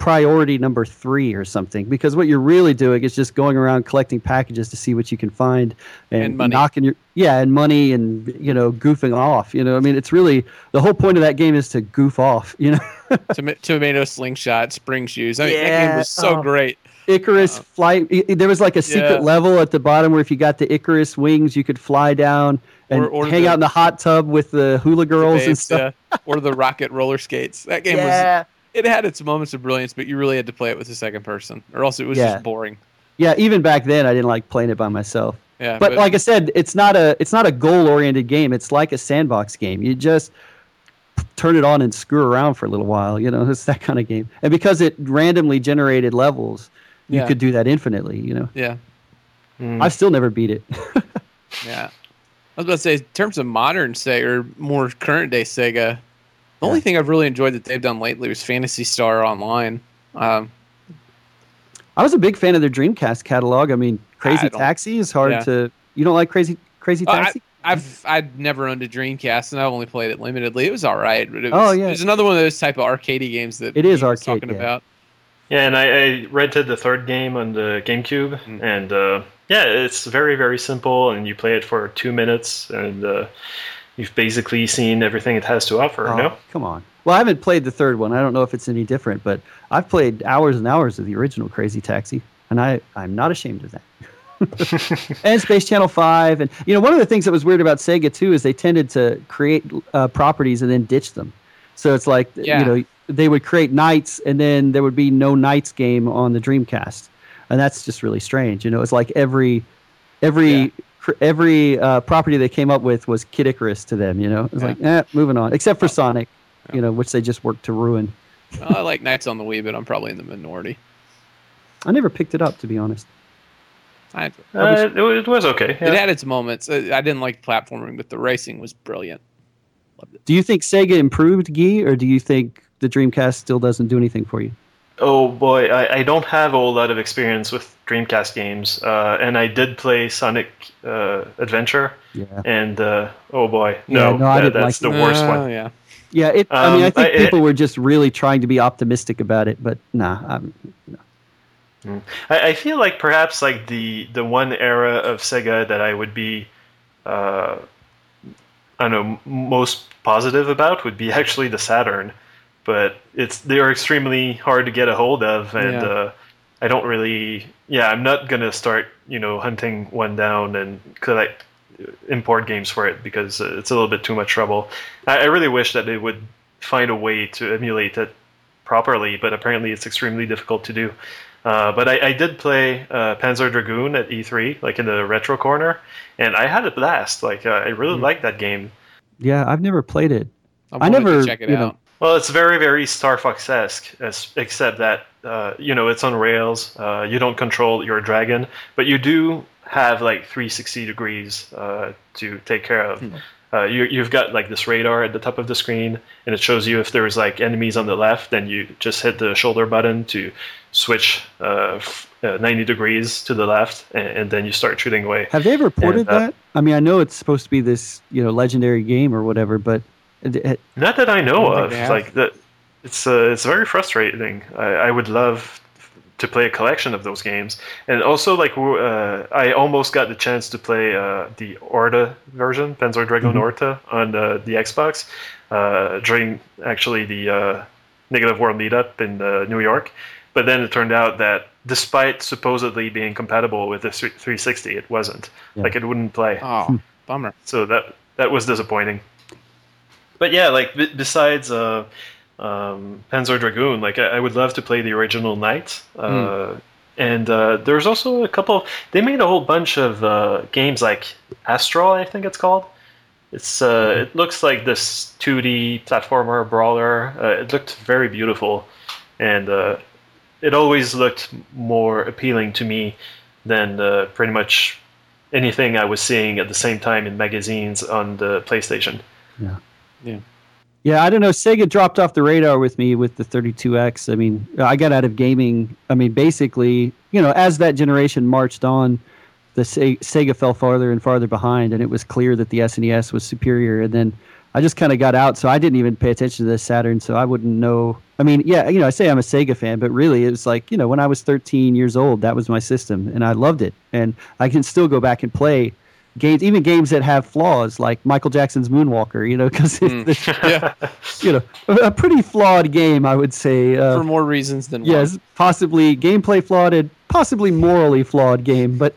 priority number 3 or something, because what you're really doing is just going around collecting packages to see what you can find and money. and money and goofing off. I mean, it's really the whole point of that game is to goof off. Tomato slingshot, spring shoes. I mean, that game was so great. Icarus flight. There was like a secret level at the bottom where if you got the Icarus wings, you could fly down and hang out in the hot tub with the hula girls and stuff. Or the rocket roller skates. That game was. It had its moments of brilliance, but you really had to play it with a second person, or else it was just boring. Yeah, even back then, I didn't like playing it by myself. Yeah, but like I said, it's not a goal-oriented game. It's like a sandbox game. You just turn it on and screw around for a little while. It's that kind of game. And because it randomly generated levels, you could do that infinitely. Yeah. I've still never beat it. Yeah. I was about to say, in terms of modern Sega, or more current-day Sega, the only thing I've really enjoyed that they've done lately was Phantasy Star Online. I was a big fan of their Dreamcast catalog. I mean, Crazy Taxi is hard to... You don't like Crazy Taxi? I've never owned a Dreamcast, and I've only played it limitedly. It was all right, but it was another one of those type of arcadey games that it is arcade, talking about. Yeah, and I rented the third game on the GameCube, and it's very, very simple, and you play it for 2 minutes, and you've basically seen everything it has to offer. No? Come on. Well, I haven't played the third one. I don't know if it's any different, but I've played hours and hours of the original Crazy Taxi, and I'm not ashamed of that. And Space Channel 5. And, one of the things that was weird about Sega, too, is they tended to create properties and then ditch them. So it's like, they would create Knights, and then there would be no Knights game on the Dreamcast. And that's just really strange. It's like every property they came up with was Kid Icarus to them. It was like, moving on. Except for Sonic, which they just worked to ruin. Well, I like Knights on the Wii, but I'm probably in the minority. I never picked it up, to be honest. It was okay. Yeah. It had its moments. I didn't like platforming, but the racing was brilliant. Loved it. Do you think Sega improved, Guy, or do you think the Dreamcast still doesn't do anything for you? Oh boy, I don't have a whole lot of experience with Dreamcast games, and I did play Sonic Adventure, and oh boy, that's the worst one. Yeah, I think people were just really trying to be optimistic about it, but nah. I feel like perhaps like the one era of Sega that I would be, most positive about would be actually the Saturn. But they are extremely hard to get a hold of, and I don't really. Yeah, I'm not gonna start, hunting one down and import games for it because it's a little bit too much trouble. I really wish that they would find a way to emulate it properly, but apparently it's extremely difficult to do. But I did play Panzer Dragoon at E3, like in the retro corner, and I had a blast. Like I really liked that game. Yeah, I've never played it. I never check it out. Well, it's very, very Star Fox-esque, except that, it's on rails. You don't control your dragon, but you do have, 360 degrees to take care of. You've got, this radar at the top of the screen, and it shows you if there's, enemies on the left, then you just hit the shoulder button to switch 90 degrees to the left, and then you start shooting away. Have they ever ported that? I mean, I know it's supposed to be this, legendary game or whatever, but... Not that I know of. It's very frustrating. I would love to play a collection of those games, and also I almost got the chance to play the Orta version, Panzer Dragoon Orta, on the Xbox during actually the Negative World meetup in New York. But then it turned out that despite supposedly being compatible with the 360, it wasn't. Yeah. It wouldn't play. Oh, bummer. So that was disappointing. But yeah, besides Panzer Dragoon, I would love to play the original Knight. And there's also a couple... They made a whole bunch of games like Astral, I think it's called. It looks like this 2D platformer brawler. It looked very beautiful. And it always looked more appealing to me than pretty much anything I was seeing at the same time in magazines on the PlayStation. Yeah. Yeah, I don't know. Sega dropped off the radar with me with the 32X. I mean, I got out of gaming. I mean, basically, as that generation marched on, the Sega fell farther and farther behind, and it was clear that the SNES was superior. And then I just kind of got out, so I didn't even pay attention to the Saturn, so I wouldn't know. I mean, yeah, I say I'm a Sega fan, but really it was like, when I was 13 years old, that was my system, and I loved it. And I can still go back and play games, even games that have flaws, like Michael Jackson's Moonwalker, because it's a pretty flawed game, I would say. For more reasons than one. Yes, possibly gameplay flawed and possibly morally flawed game, but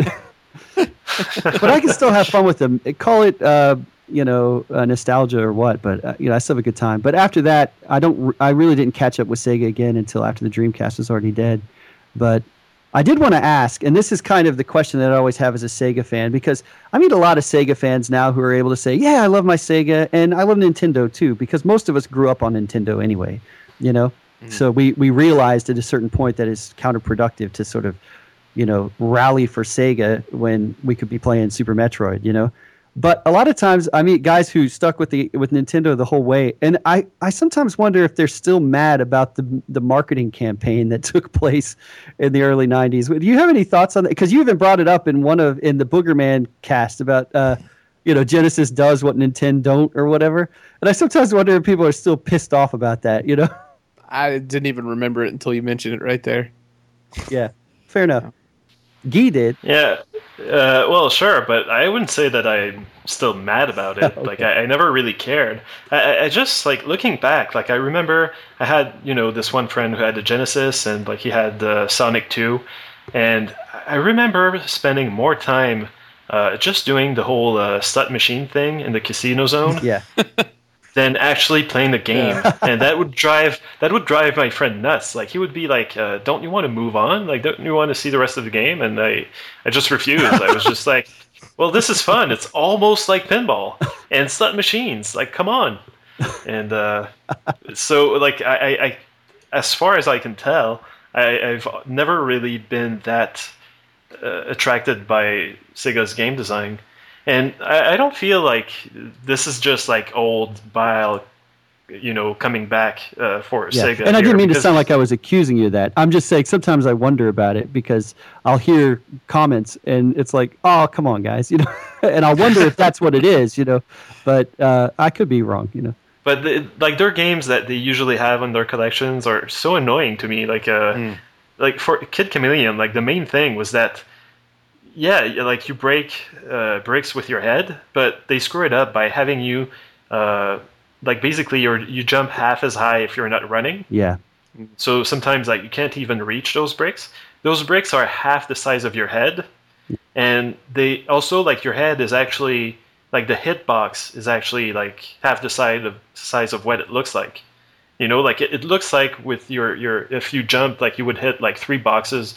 but I can still have fun with them. Call it nostalgia or what, but I still have a good time. But after that, I really didn't catch up with Sega again until after the Dreamcast was already dead. But I did want to ask, and this is kind of the question that I always have as a Sega fan, because I meet a lot of Sega fans now who are able to say, yeah, I love my Sega, and I love Nintendo too, because most of us grew up on Nintendo anyway, Mm-hmm. So we realized at a certain point that it's counterproductive to sort of, rally for Sega when we could be playing Super Metroid, But a lot of times I meet guys who stuck with Nintendo the whole way, and I sometimes wonder if they're still mad about the marketing campaign that took place in the early 90s. Do you have any thoughts on that? Because you even brought it up in the Boogerman cast about Genesis does what Nintendo don't or whatever. And I sometimes wonder if people are still pissed off about that. I didn't even remember it until you mentioned it right there. Yeah, fair enough. Guy did. Yeah. Well, sure, but I wouldn't say that I'm still mad about it. Okay. Like, I never really cared. I just, looking back, I remember I had, this one friend who had a Genesis, and, he had the Sonic 2, and I remember spending more time just doing the whole slot machine thing in the casino zone. Yeah. Than actually playing the game. And that would drive my friend nuts. He would be like, don't you want to move on? Don't you want to see the rest of the game? And I just refused. I was just like, well, this is fun. It's almost like pinball and slot machines. Come on. And so I as far as I can tell, I've never really been that attracted by Sega's game design. And I don't feel like this is just old bile, coming back for Sega. And I didn't mean to sound like I was accusing you of that. I'm just saying sometimes I wonder about it because I'll hear comments and it's like, oh, come on, guys, and I'll wonder if that's what it is, But I could be wrong, But their games that they usually have in their collections are so annoying to me. For Kid Chameleon, the main thing was that. Yeah, you break bricks with your head, but they screw it up by having you, basically you jump half as high if you're not running. Yeah. So sometimes you can't even reach those bricks. Those bricks are half the size of your head, and they also your head is actually the hitbox is actually half the size of what it looks like. It looks like with your if you jump you would hit 3 boxes.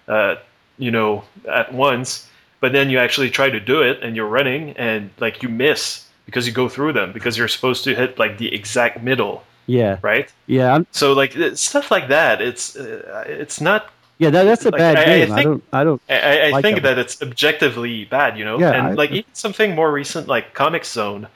At once, but then you actually try to do it and you're running and you miss because you go through them because you're supposed to hit the exact middle. Yeah. Right? Yeah. So stuff like that, it's not. Yeah, that's a bad game. I think that it's objectively bad, Yeah, and even something more recent like Comic Zone,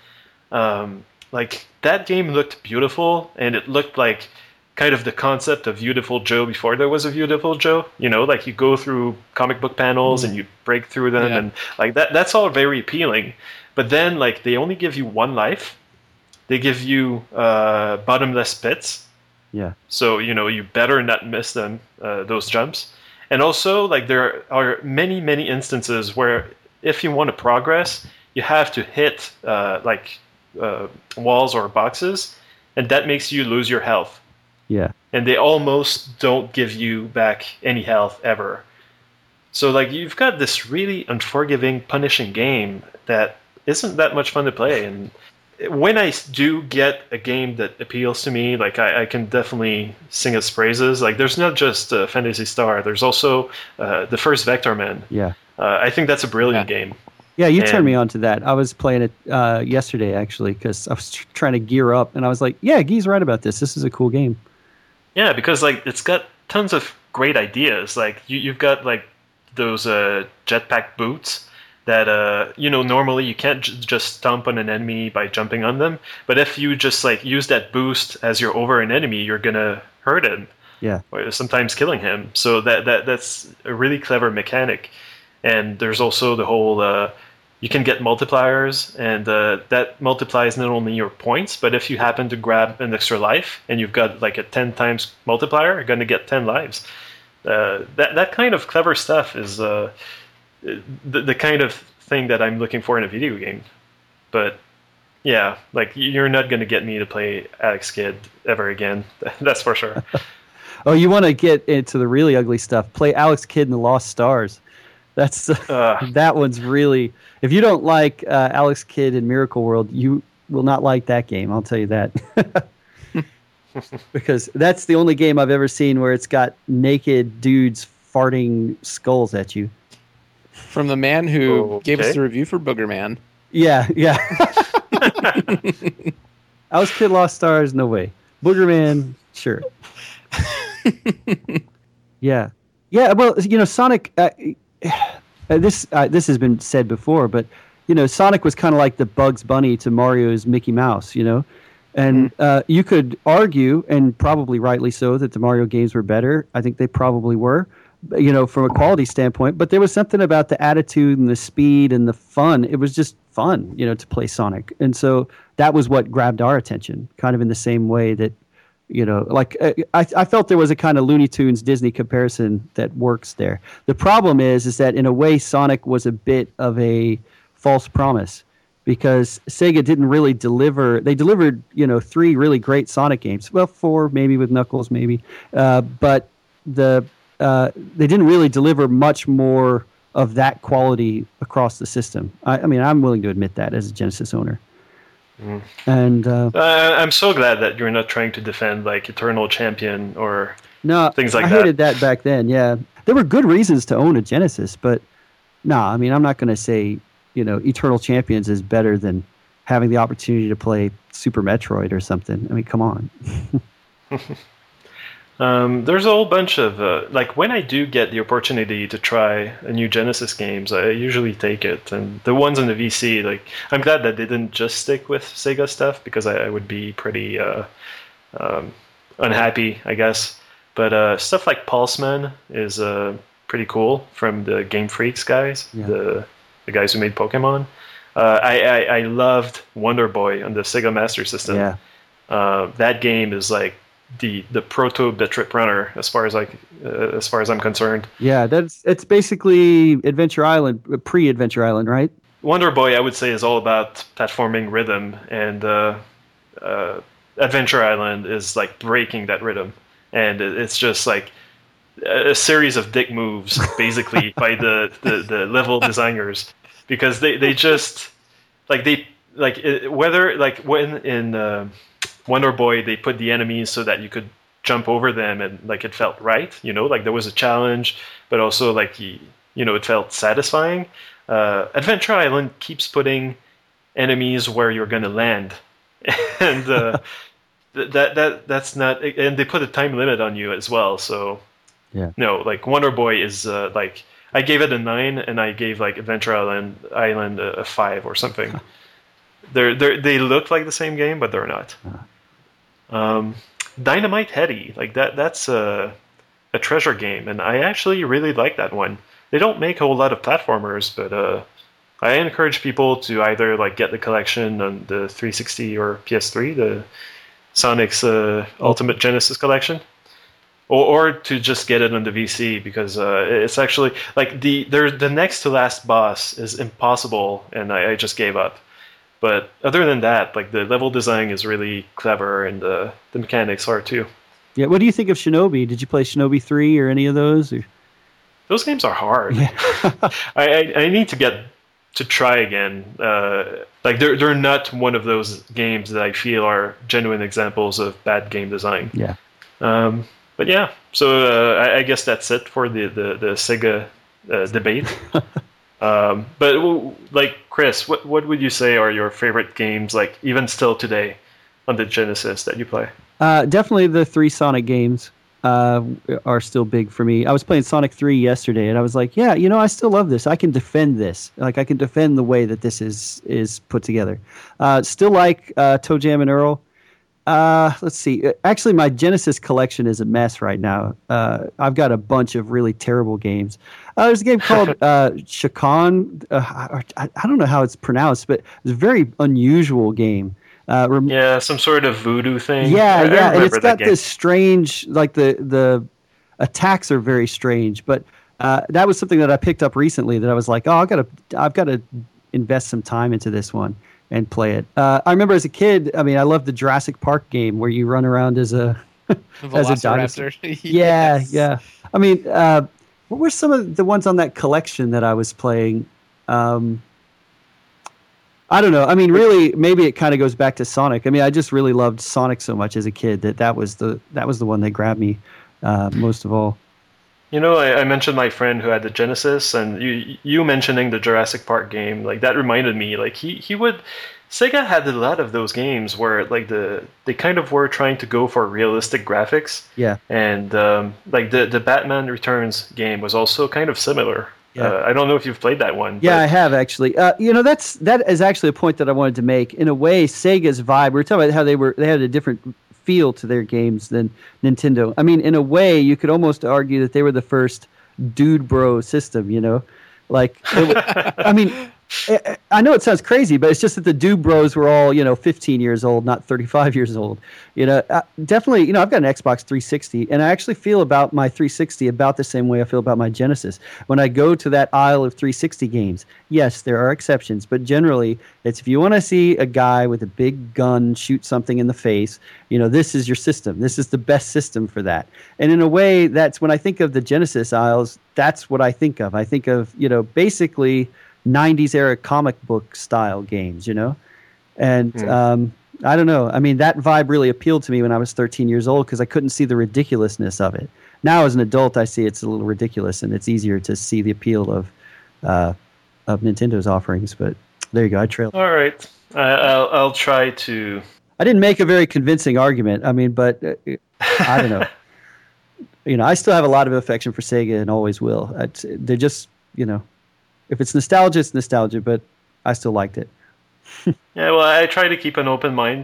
that game looked beautiful and it looked like kind of the concept of Beautiful Joe before there was a Beautiful Joe, you go through comic book panels and you break through them and that's all very appealing. But then they only give you one life. They give you bottomless pits. Yeah. So, you better not miss them, those jumps. And also there are many, many instances where if you want to progress, you have to hit walls or boxes, and that makes you lose your health. Yeah. And they almost don't give you back any health ever. So you've got this really unforgiving, punishing game that isn't that much fun to play. And when I do get a game that appeals to me, I can definitely sing its praises. There's not just Phantasy Star. There's also the first Vector Man. Yeah. I think that's a brilliant game. Yeah, you turned me on to that. I was playing it yesterday, actually, because I was trying to gear up. And I was like, yeah, Guy's right about this. This is a cool game. Yeah, because it's got tons of great ideas. You've got those jetpack boots that normally you can't just stomp on an enemy by jumping on them. But if you just use that boost as you're over an enemy, you're gonna hurt him. Yeah. Or sometimes killing him. So that's a really clever mechanic. And there's also the whole you can get multipliers, and that multiplies not only your points, but if you happen to grab an extra life and you've got like a 10 times multiplier, you're going to get 10 lives. That kind of clever stuff is the kind of thing that I'm looking for in a video game. But yeah, like you're not going to get me to play Alex Kidd ever again. That's for sure. Oh, you want to get into the really ugly stuff? Play Alex Kidd in the Lost Stars. That's that one's really. If you don't like Alex Kidd in Miracle World, you will not like that game. I'll tell you that. Because that's the only game I've ever seen where it's got naked dudes farting skulls at you. From the man who gave us the review for Boogerman. Yeah. Alex Kidd Lost Stars, no way. Boogerman, sure. Yeah. Well, Sonic. This has been said before, but Sonic was kind of like the Bugs Bunny to Mario's Mickey Mouse. And you could argue, and probably rightly so, that the Mario games were better. I think they probably were, from a quality standpoint. But there was something about the attitude and the speed and the fun. It was just fun, to play Sonic. And so that was what grabbed our attention, kind of in the same way that, I felt there was a kind of Looney Tunes Disney comparison that works there. The problem is that in a way Sonic was a bit of a false promise, because Sega didn't really deliver. They delivered, 3 really great Sonic games. Well, 4 maybe with Knuckles, maybe. But they didn't really deliver much more of that quality across the system. I mean, I'm willing to admit that as a Genesis owner. And I'm so glad that you're not trying to defend like Eternal Champion or things like that. I hated that back then. Yeah, there were good reasons to own a Genesis, but I mean, I'm not going to say Eternal Champions is better than having the opportunity to play Super Metroid or something. I mean, come on. There's a whole bunch of like when I do get the opportunity to try a new Genesis games, I usually take it. And the ones on the VC, like I'm glad that they didn't just stick with Sega stuff, because I would be pretty unhappy, I guess. But stuff like Pulseman is pretty cool from the Game Freaks guys, the guys who made Pokemon. I loved Wonder Boy on the Sega Master System. Yeah. That game is like the proto Bit Trip Runner as far as I'm concerned. Yeah, it's basically Adventure Island, pre-Adventure Island, right? Wonder Boy, I would say, is all about platforming rhythm, and Adventure Island is like breaking that rhythm, and it's just like a series of dick moves, basically, by the level designers, because they just whether like when in Wonder Boy, they put the enemies so that you could jump over them, and like it felt right, like there was a challenge, but also like it felt satisfying. Adventure Island keeps putting enemies where you're gonna land, and that's not. And they put a time limit on you as well. So no, like Wonder Boy is like I gave it a 9, and I gave like Adventure Island a 5 or something. They look like the same game, but they're not. Dynamite Headdy, like that's a treasure game, and I actually really like that one. They don't make a whole lot of platformers, but I encourage people to either like get the collection on the 360 or PS3, the Sonic's Ultimate Genesis collection, or to just get it on the VC, because it's actually like the next to last boss is impossible, and I just gave up. But other than that, like the level design is really clever, and the mechanics are too. Yeah, what do you think of Shinobi? Did you play Shinobi 3 or any of those? Or? Those games are hard. Yeah. I need to get to try again. Like they're not one of those games that I feel are genuine examples of bad game design. Yeah. But yeah, so I guess that's it for the Sega debate. But like Chris, what would you say are your favorite games, like even still today, on the Genesis that you play? Definitely the 3 Sonic games are still big for me. I was playing Sonic 3 yesterday, and I was like, yeah, I still love this. I can defend this. Like I can defend the way that this is put together. Still like Toe Jam and Earl. Let's see. Actually, my Genesis collection is a mess right now. I've got a bunch of really terrible games. There's a game called Shakan. I don't know how it's pronounced, but it's a very unusual game. Some sort of voodoo thing. Yeah, and it's got this strange, like the attacks are very strange. But that was something that I picked up recently that I was like, I've got to invest some time into this one and play it. I remember as a kid, I mean, I loved the Jurassic Park game where you run around as a dinosaur. Yes. Yeah. I mean, what were some of the ones on that collection that I was playing? I don't know. I mean, really, maybe it kind of goes back to Sonic. I mean, I just really loved Sonic so much as a kid that was the one that grabbed me most of all. You know, I mentioned my friend who had the Genesis, and you mentioning the Jurassic Park game, like that reminded me. Like Sega had a lot of those games where like they kind of were trying to go for realistic graphics. Yeah. And like the Batman Returns game was also kind of similar. Yeah. I don't know if you've played that one. Yeah, I have actually. That is actually a point that I wanted to make. In a way, Sega's vibe. We were talking about how they had a different feel to their games than Nintendo. I mean, in a way, you could almost argue that they were the first dude bro system. You know, like I mean. I know it sounds crazy, but it's just that the dude bros were all, 15 years old, not 35 years old. Definitely, I've got an Xbox 360, and I actually feel about my 360 about the same way I feel about my Genesis. When I go to that aisle of 360 games, yes, there are exceptions, but generally, it's if you want to see a guy with a big gun shoot something in the face, this is your system. This is the best system for that. And in a way, that's when I think of the Genesis aisles, that's what I think of. I think of, basically 90s era comic book style games, and I don't know. I mean, that vibe really appealed to me when I was 13 years old because I couldn't see the ridiculousness of it. Now, as an adult, I see it's a little ridiculous, and it's easier to see the appeal of Nintendo's offerings. But there you go. I trailed. All right, I'll try to. I didn't make a very convincing argument. I mean, but I don't know. I still have a lot of affection for Sega and always will. They're just, if it's nostalgia, it's nostalgia, but I still liked it. Yeah, well, I try to keep an open mind.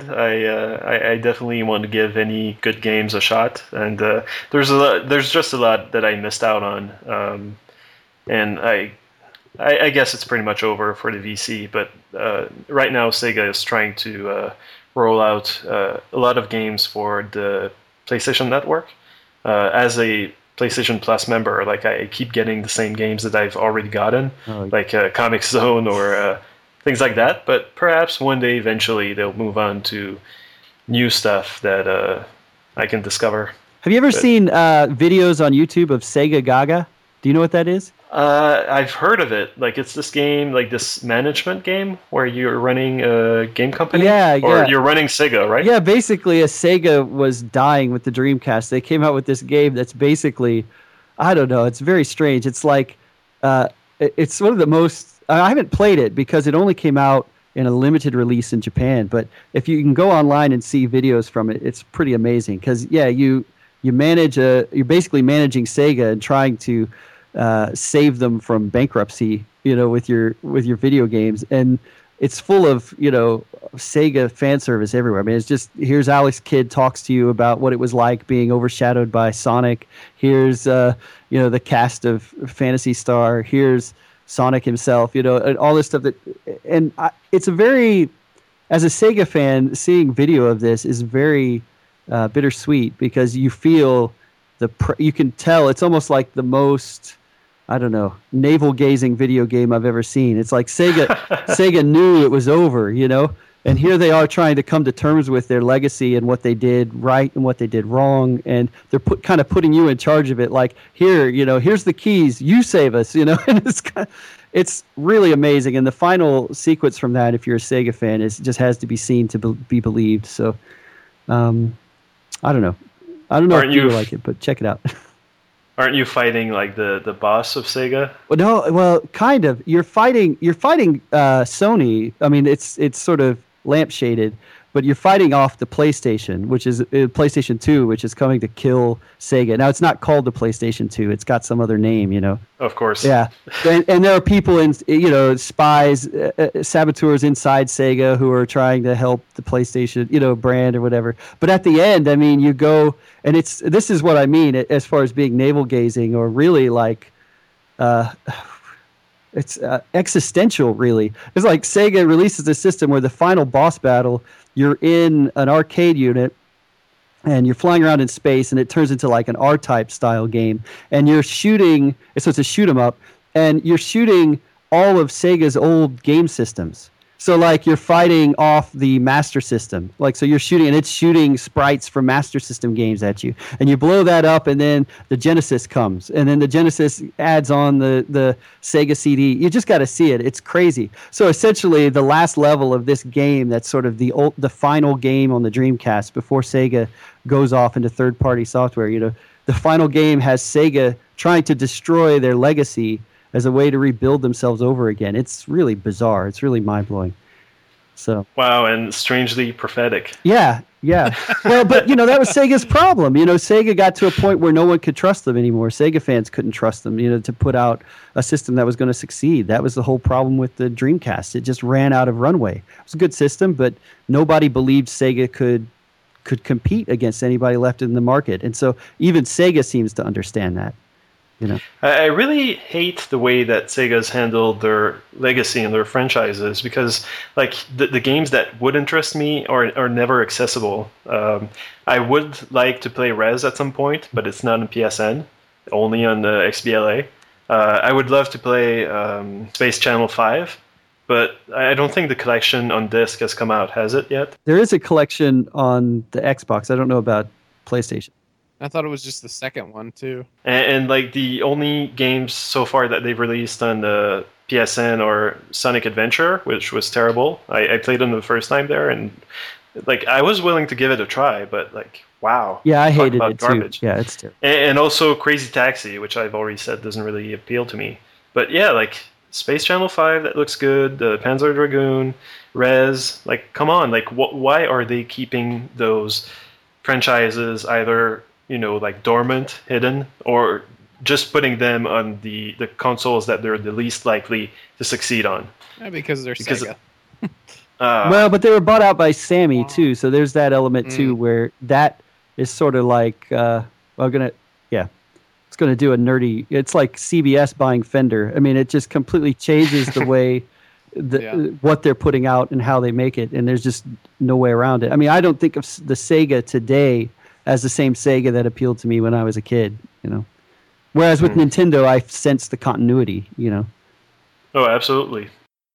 I definitely want to give any good games a shot, and there's just a lot that I missed out on, and I guess it's pretty much over for the VC. But right now, Sega is trying to roll out a lot of games for the PlayStation Network. As a PlayStation Plus member, like I keep getting the same games that I've already gotten, like Comic Zone or things like that. But perhaps one day, eventually, they'll move on to new stuff that I can discover. Have you ever seen videos on YouTube of Sega Gaga? Do you know what that is? I've heard of it. Like it's this game, like this management game where you're running a game company. Or you're running Sega, right? Yeah, basically, as Sega was dying with the Dreamcast, they came out with this game that's basically, I don't know, it's very strange. It's like, it's one of the most. I haven't played it because it only came out in a limited release in Japan. But if you can go online and see videos from it, it's pretty amazing. Because you manage you're basically managing Sega and trying to save them from bankruptcy, with your video games, and it's full of Sega fan service everywhere. I mean, it's just here's Alex Kidd talks to you about what it was like being overshadowed by Sonic. Here's the cast of Phantasy Star. Here's Sonic himself. And all this stuff it's a very, as a Sega fan, seeing video of this is very bittersweet because you feel you can tell it's almost like the most, I don't know, navel-gazing video game I've ever seen. It's like Sega knew it was over, and here they are trying to come to terms with their legacy and what they did right and what they did wrong, and they're kind of putting you in charge of it. Like, here's the keys, you save us, and it's really amazing. And the final sequence from that, if you're a Sega fan, just has to be seen to be believed. So, I don't know. I don't know if you like it, but check it out. Aren't you fighting like the boss of Sega? Well, no. Well, kind of. You're fighting Sony. I mean, it's sort of lampshaded, but you're fighting off the PlayStation, which is PlayStation 2, which is coming to kill Sega. Now, it's not called the PlayStation 2. It's got some other name, Of course. Yeah. And there are people spies, saboteurs inside Sega who are trying to help the PlayStation, brand or whatever. But at the end, I mean, you go, and this is what I mean as far as being navel-gazing or really like, it's existential, really. It's like Sega releases a system where the final boss battle, you're in an arcade unit, and you're flying around in space, and it turns into like an R-Type style game, and you're shooting. So it's a shoot 'em up, and you're shooting all of Sega's old game systems. So like you're fighting off the Master System, like so you're shooting, and it's shooting sprites from Master System games at you, and you blow that up, and then the Genesis comes, and then the Genesis adds on the Sega CD. You just got to see it; it's crazy. So essentially, the last level of this game, that's sort of the final game on the Dreamcast before Sega goes off into third-party software. You know, the final game has Sega trying to destroy their legacy as a way to rebuild themselves over again. It's really bizarre. It's really mind-blowing. So wow, and strangely prophetic. Yeah. Well, but that was Sega's problem. Sega got to a point where no one could trust them anymore. Sega fans couldn't trust them, to put out a system that was going to succeed. That was the whole problem with the Dreamcast. It just ran out of runway. It was a good system, but nobody believed Sega could compete against anybody left in the market. And so even Sega seems to understand that. I really hate the way that Sega's handled their legacy and their franchises, because like the games that would interest me are never accessible. I would like to play Rez at some point, but it's not on PSN, only on the XBLA. I would love to play Space Channel 5, but I don't think the collection on disc has come out. Has it yet? There is a collection on the Xbox. I don't know about PlayStation. I thought it was just the second one, too. And like the only games so far that they've released on the PSN are Sonic Adventure, which was terrible. I played them the first time there, and like I was willing to give it a try, but like, wow. Yeah, I hated it garbage. Too. Yeah, it's terrible. And also Crazy Taxi, which I've already said doesn't really appeal to me. But yeah, like Space Channel 5, that looks good. Panzer Dragoon, Rez, like come on. Like why are they keeping those franchises either like dormant, hidden, or just putting them on the consoles that they're the least likely to succeed on? Yeah, because they're Sega. Well, but they were bought out by Sammy too, so there's that element too, where that is sort of like, it's gonna do a nerdy. It's like CBS buying Fender. I mean, it just completely changes the way what they're putting out and how they make it, and there's just no way around it. I mean, I don't think of the Sega today as the same Sega that appealed to me when I was a kid, Whereas with Nintendo, I sense the continuity, Oh, absolutely.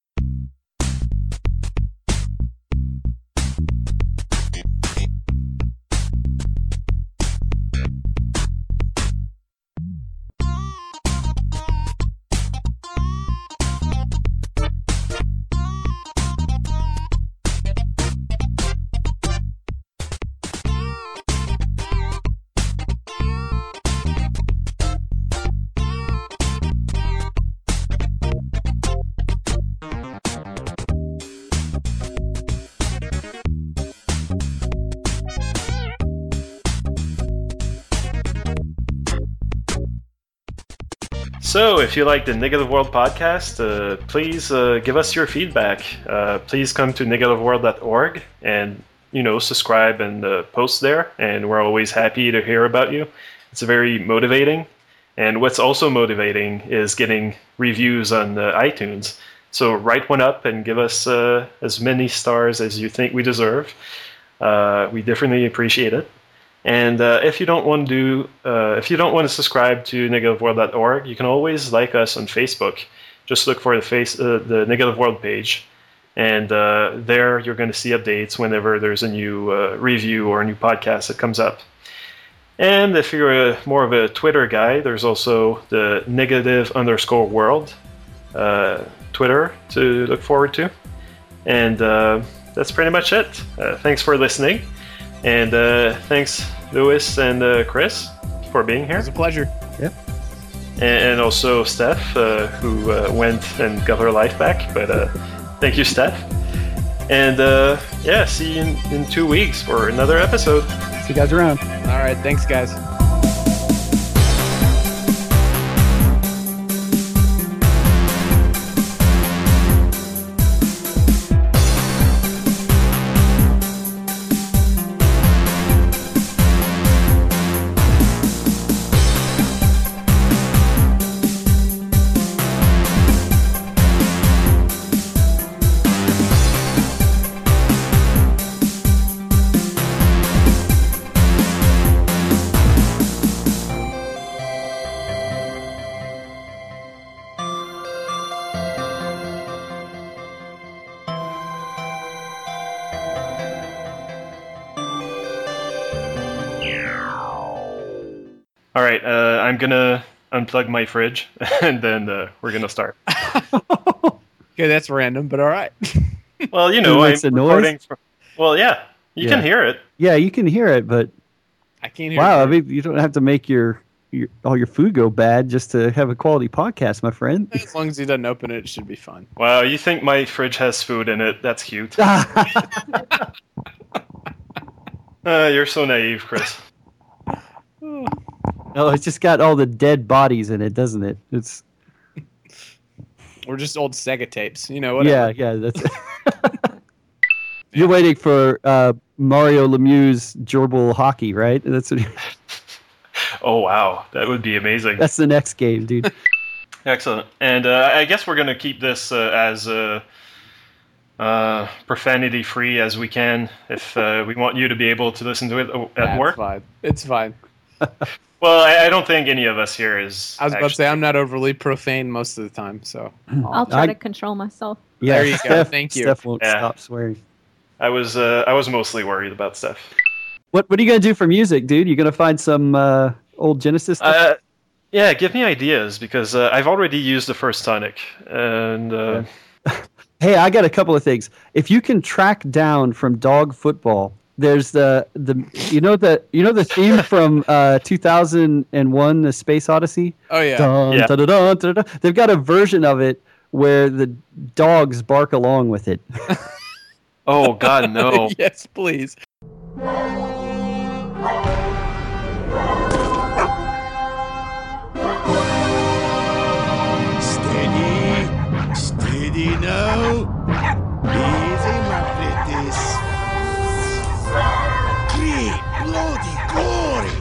So, if you like the Negative World podcast, please give us your feedback. Please come to negativeworld.org and, subscribe and post there. And we're always happy to hear about you. It's very motivating. And what's also motivating is getting reviews on iTunes. So write one up and give us as many stars as you think we deserve. We definitely appreciate it. And if you don't want to subscribe to negativeworld.org, you can always like us on Facebook. Just look for the Negative World page, and there you're going to see updates whenever there's a new review or a new podcast that comes up. And if you're more of a Twitter guy, there's also the negative_world Twitter to look forward to. And that's pretty much it. Thanks for listening. And thanks, Louis and Chris, for being here. It was a pleasure. Yep. And also Steph, who went and got her life back. But thank you, Steph. And see you in 2 weeks for another episode. See you guys around. All right. Thanks, guys. All right, I'm gonna unplug my fridge, and then we're gonna start. Okay, that's random, but all right. Well, I'm recording. Well, yeah, you can hear it. Yeah, you can hear it, but I can't hear. Wow, I mean, you don't have to make all your food go bad just to have a quality podcast, my friend. As long as he doesn't open it should be fine. Wow, you think my fridge has food in it? That's cute. You're so naive, Chris. No, it's just got all the dead bodies in it, doesn't it? It's. Or just old Sega tapes, whatever. Yeah, that's. You're waiting for Mario Lemieux's gerbil hockey, right? That's what. Oh wow, that would be amazing. That's the next game, dude. Excellent, and I guess we're gonna keep this as profanity-free as we can. If we want you to be able to listen to it at work. Fine. It's fine. Well, I don't think any of us here is. I was about to say I'm not overly profane most of the time, so I'll try to control myself. Yeah, there you go. Thank you. Steph won't stop swearing. I was mostly worried about Steph. What are you gonna do for music, dude? You gonna find some old Genesis stuff? Yeah, give me ideas because I've already used the first tonic, and. Hey, I got a couple of things. If you can track down from Dog Football. There's the theme from 2001: The Space Odyssey. Oh yeah. Dun, yeah. Dun, dun, dun, dun, dun. They've got a version of it where the dogs bark along with it. Oh God, no! Yes, please. Steady now. Easy, my pretties. Great bloody glory!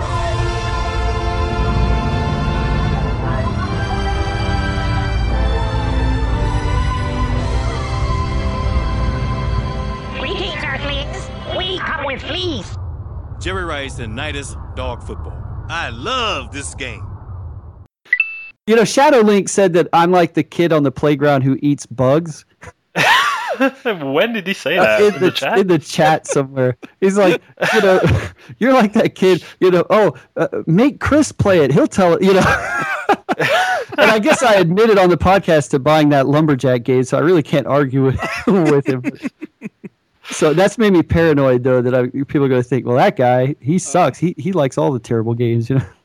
Greetings, Earthlings! We come with fleas! Jerry Rice and Nidus Dog Football. I love this game. Shadow Link said that I'm like the kid on the playground who eats bugs. When did he say that? In the chat? In the chat somewhere. He's like, you're like that kid, make Chris play it. He'll tell it, And I guess I admitted on the podcast to buying that Lumberjack game, so I really can't argue with him. So that's made me paranoid, though, that people are going to think, well, that guy, he sucks. He likes all the terrible games,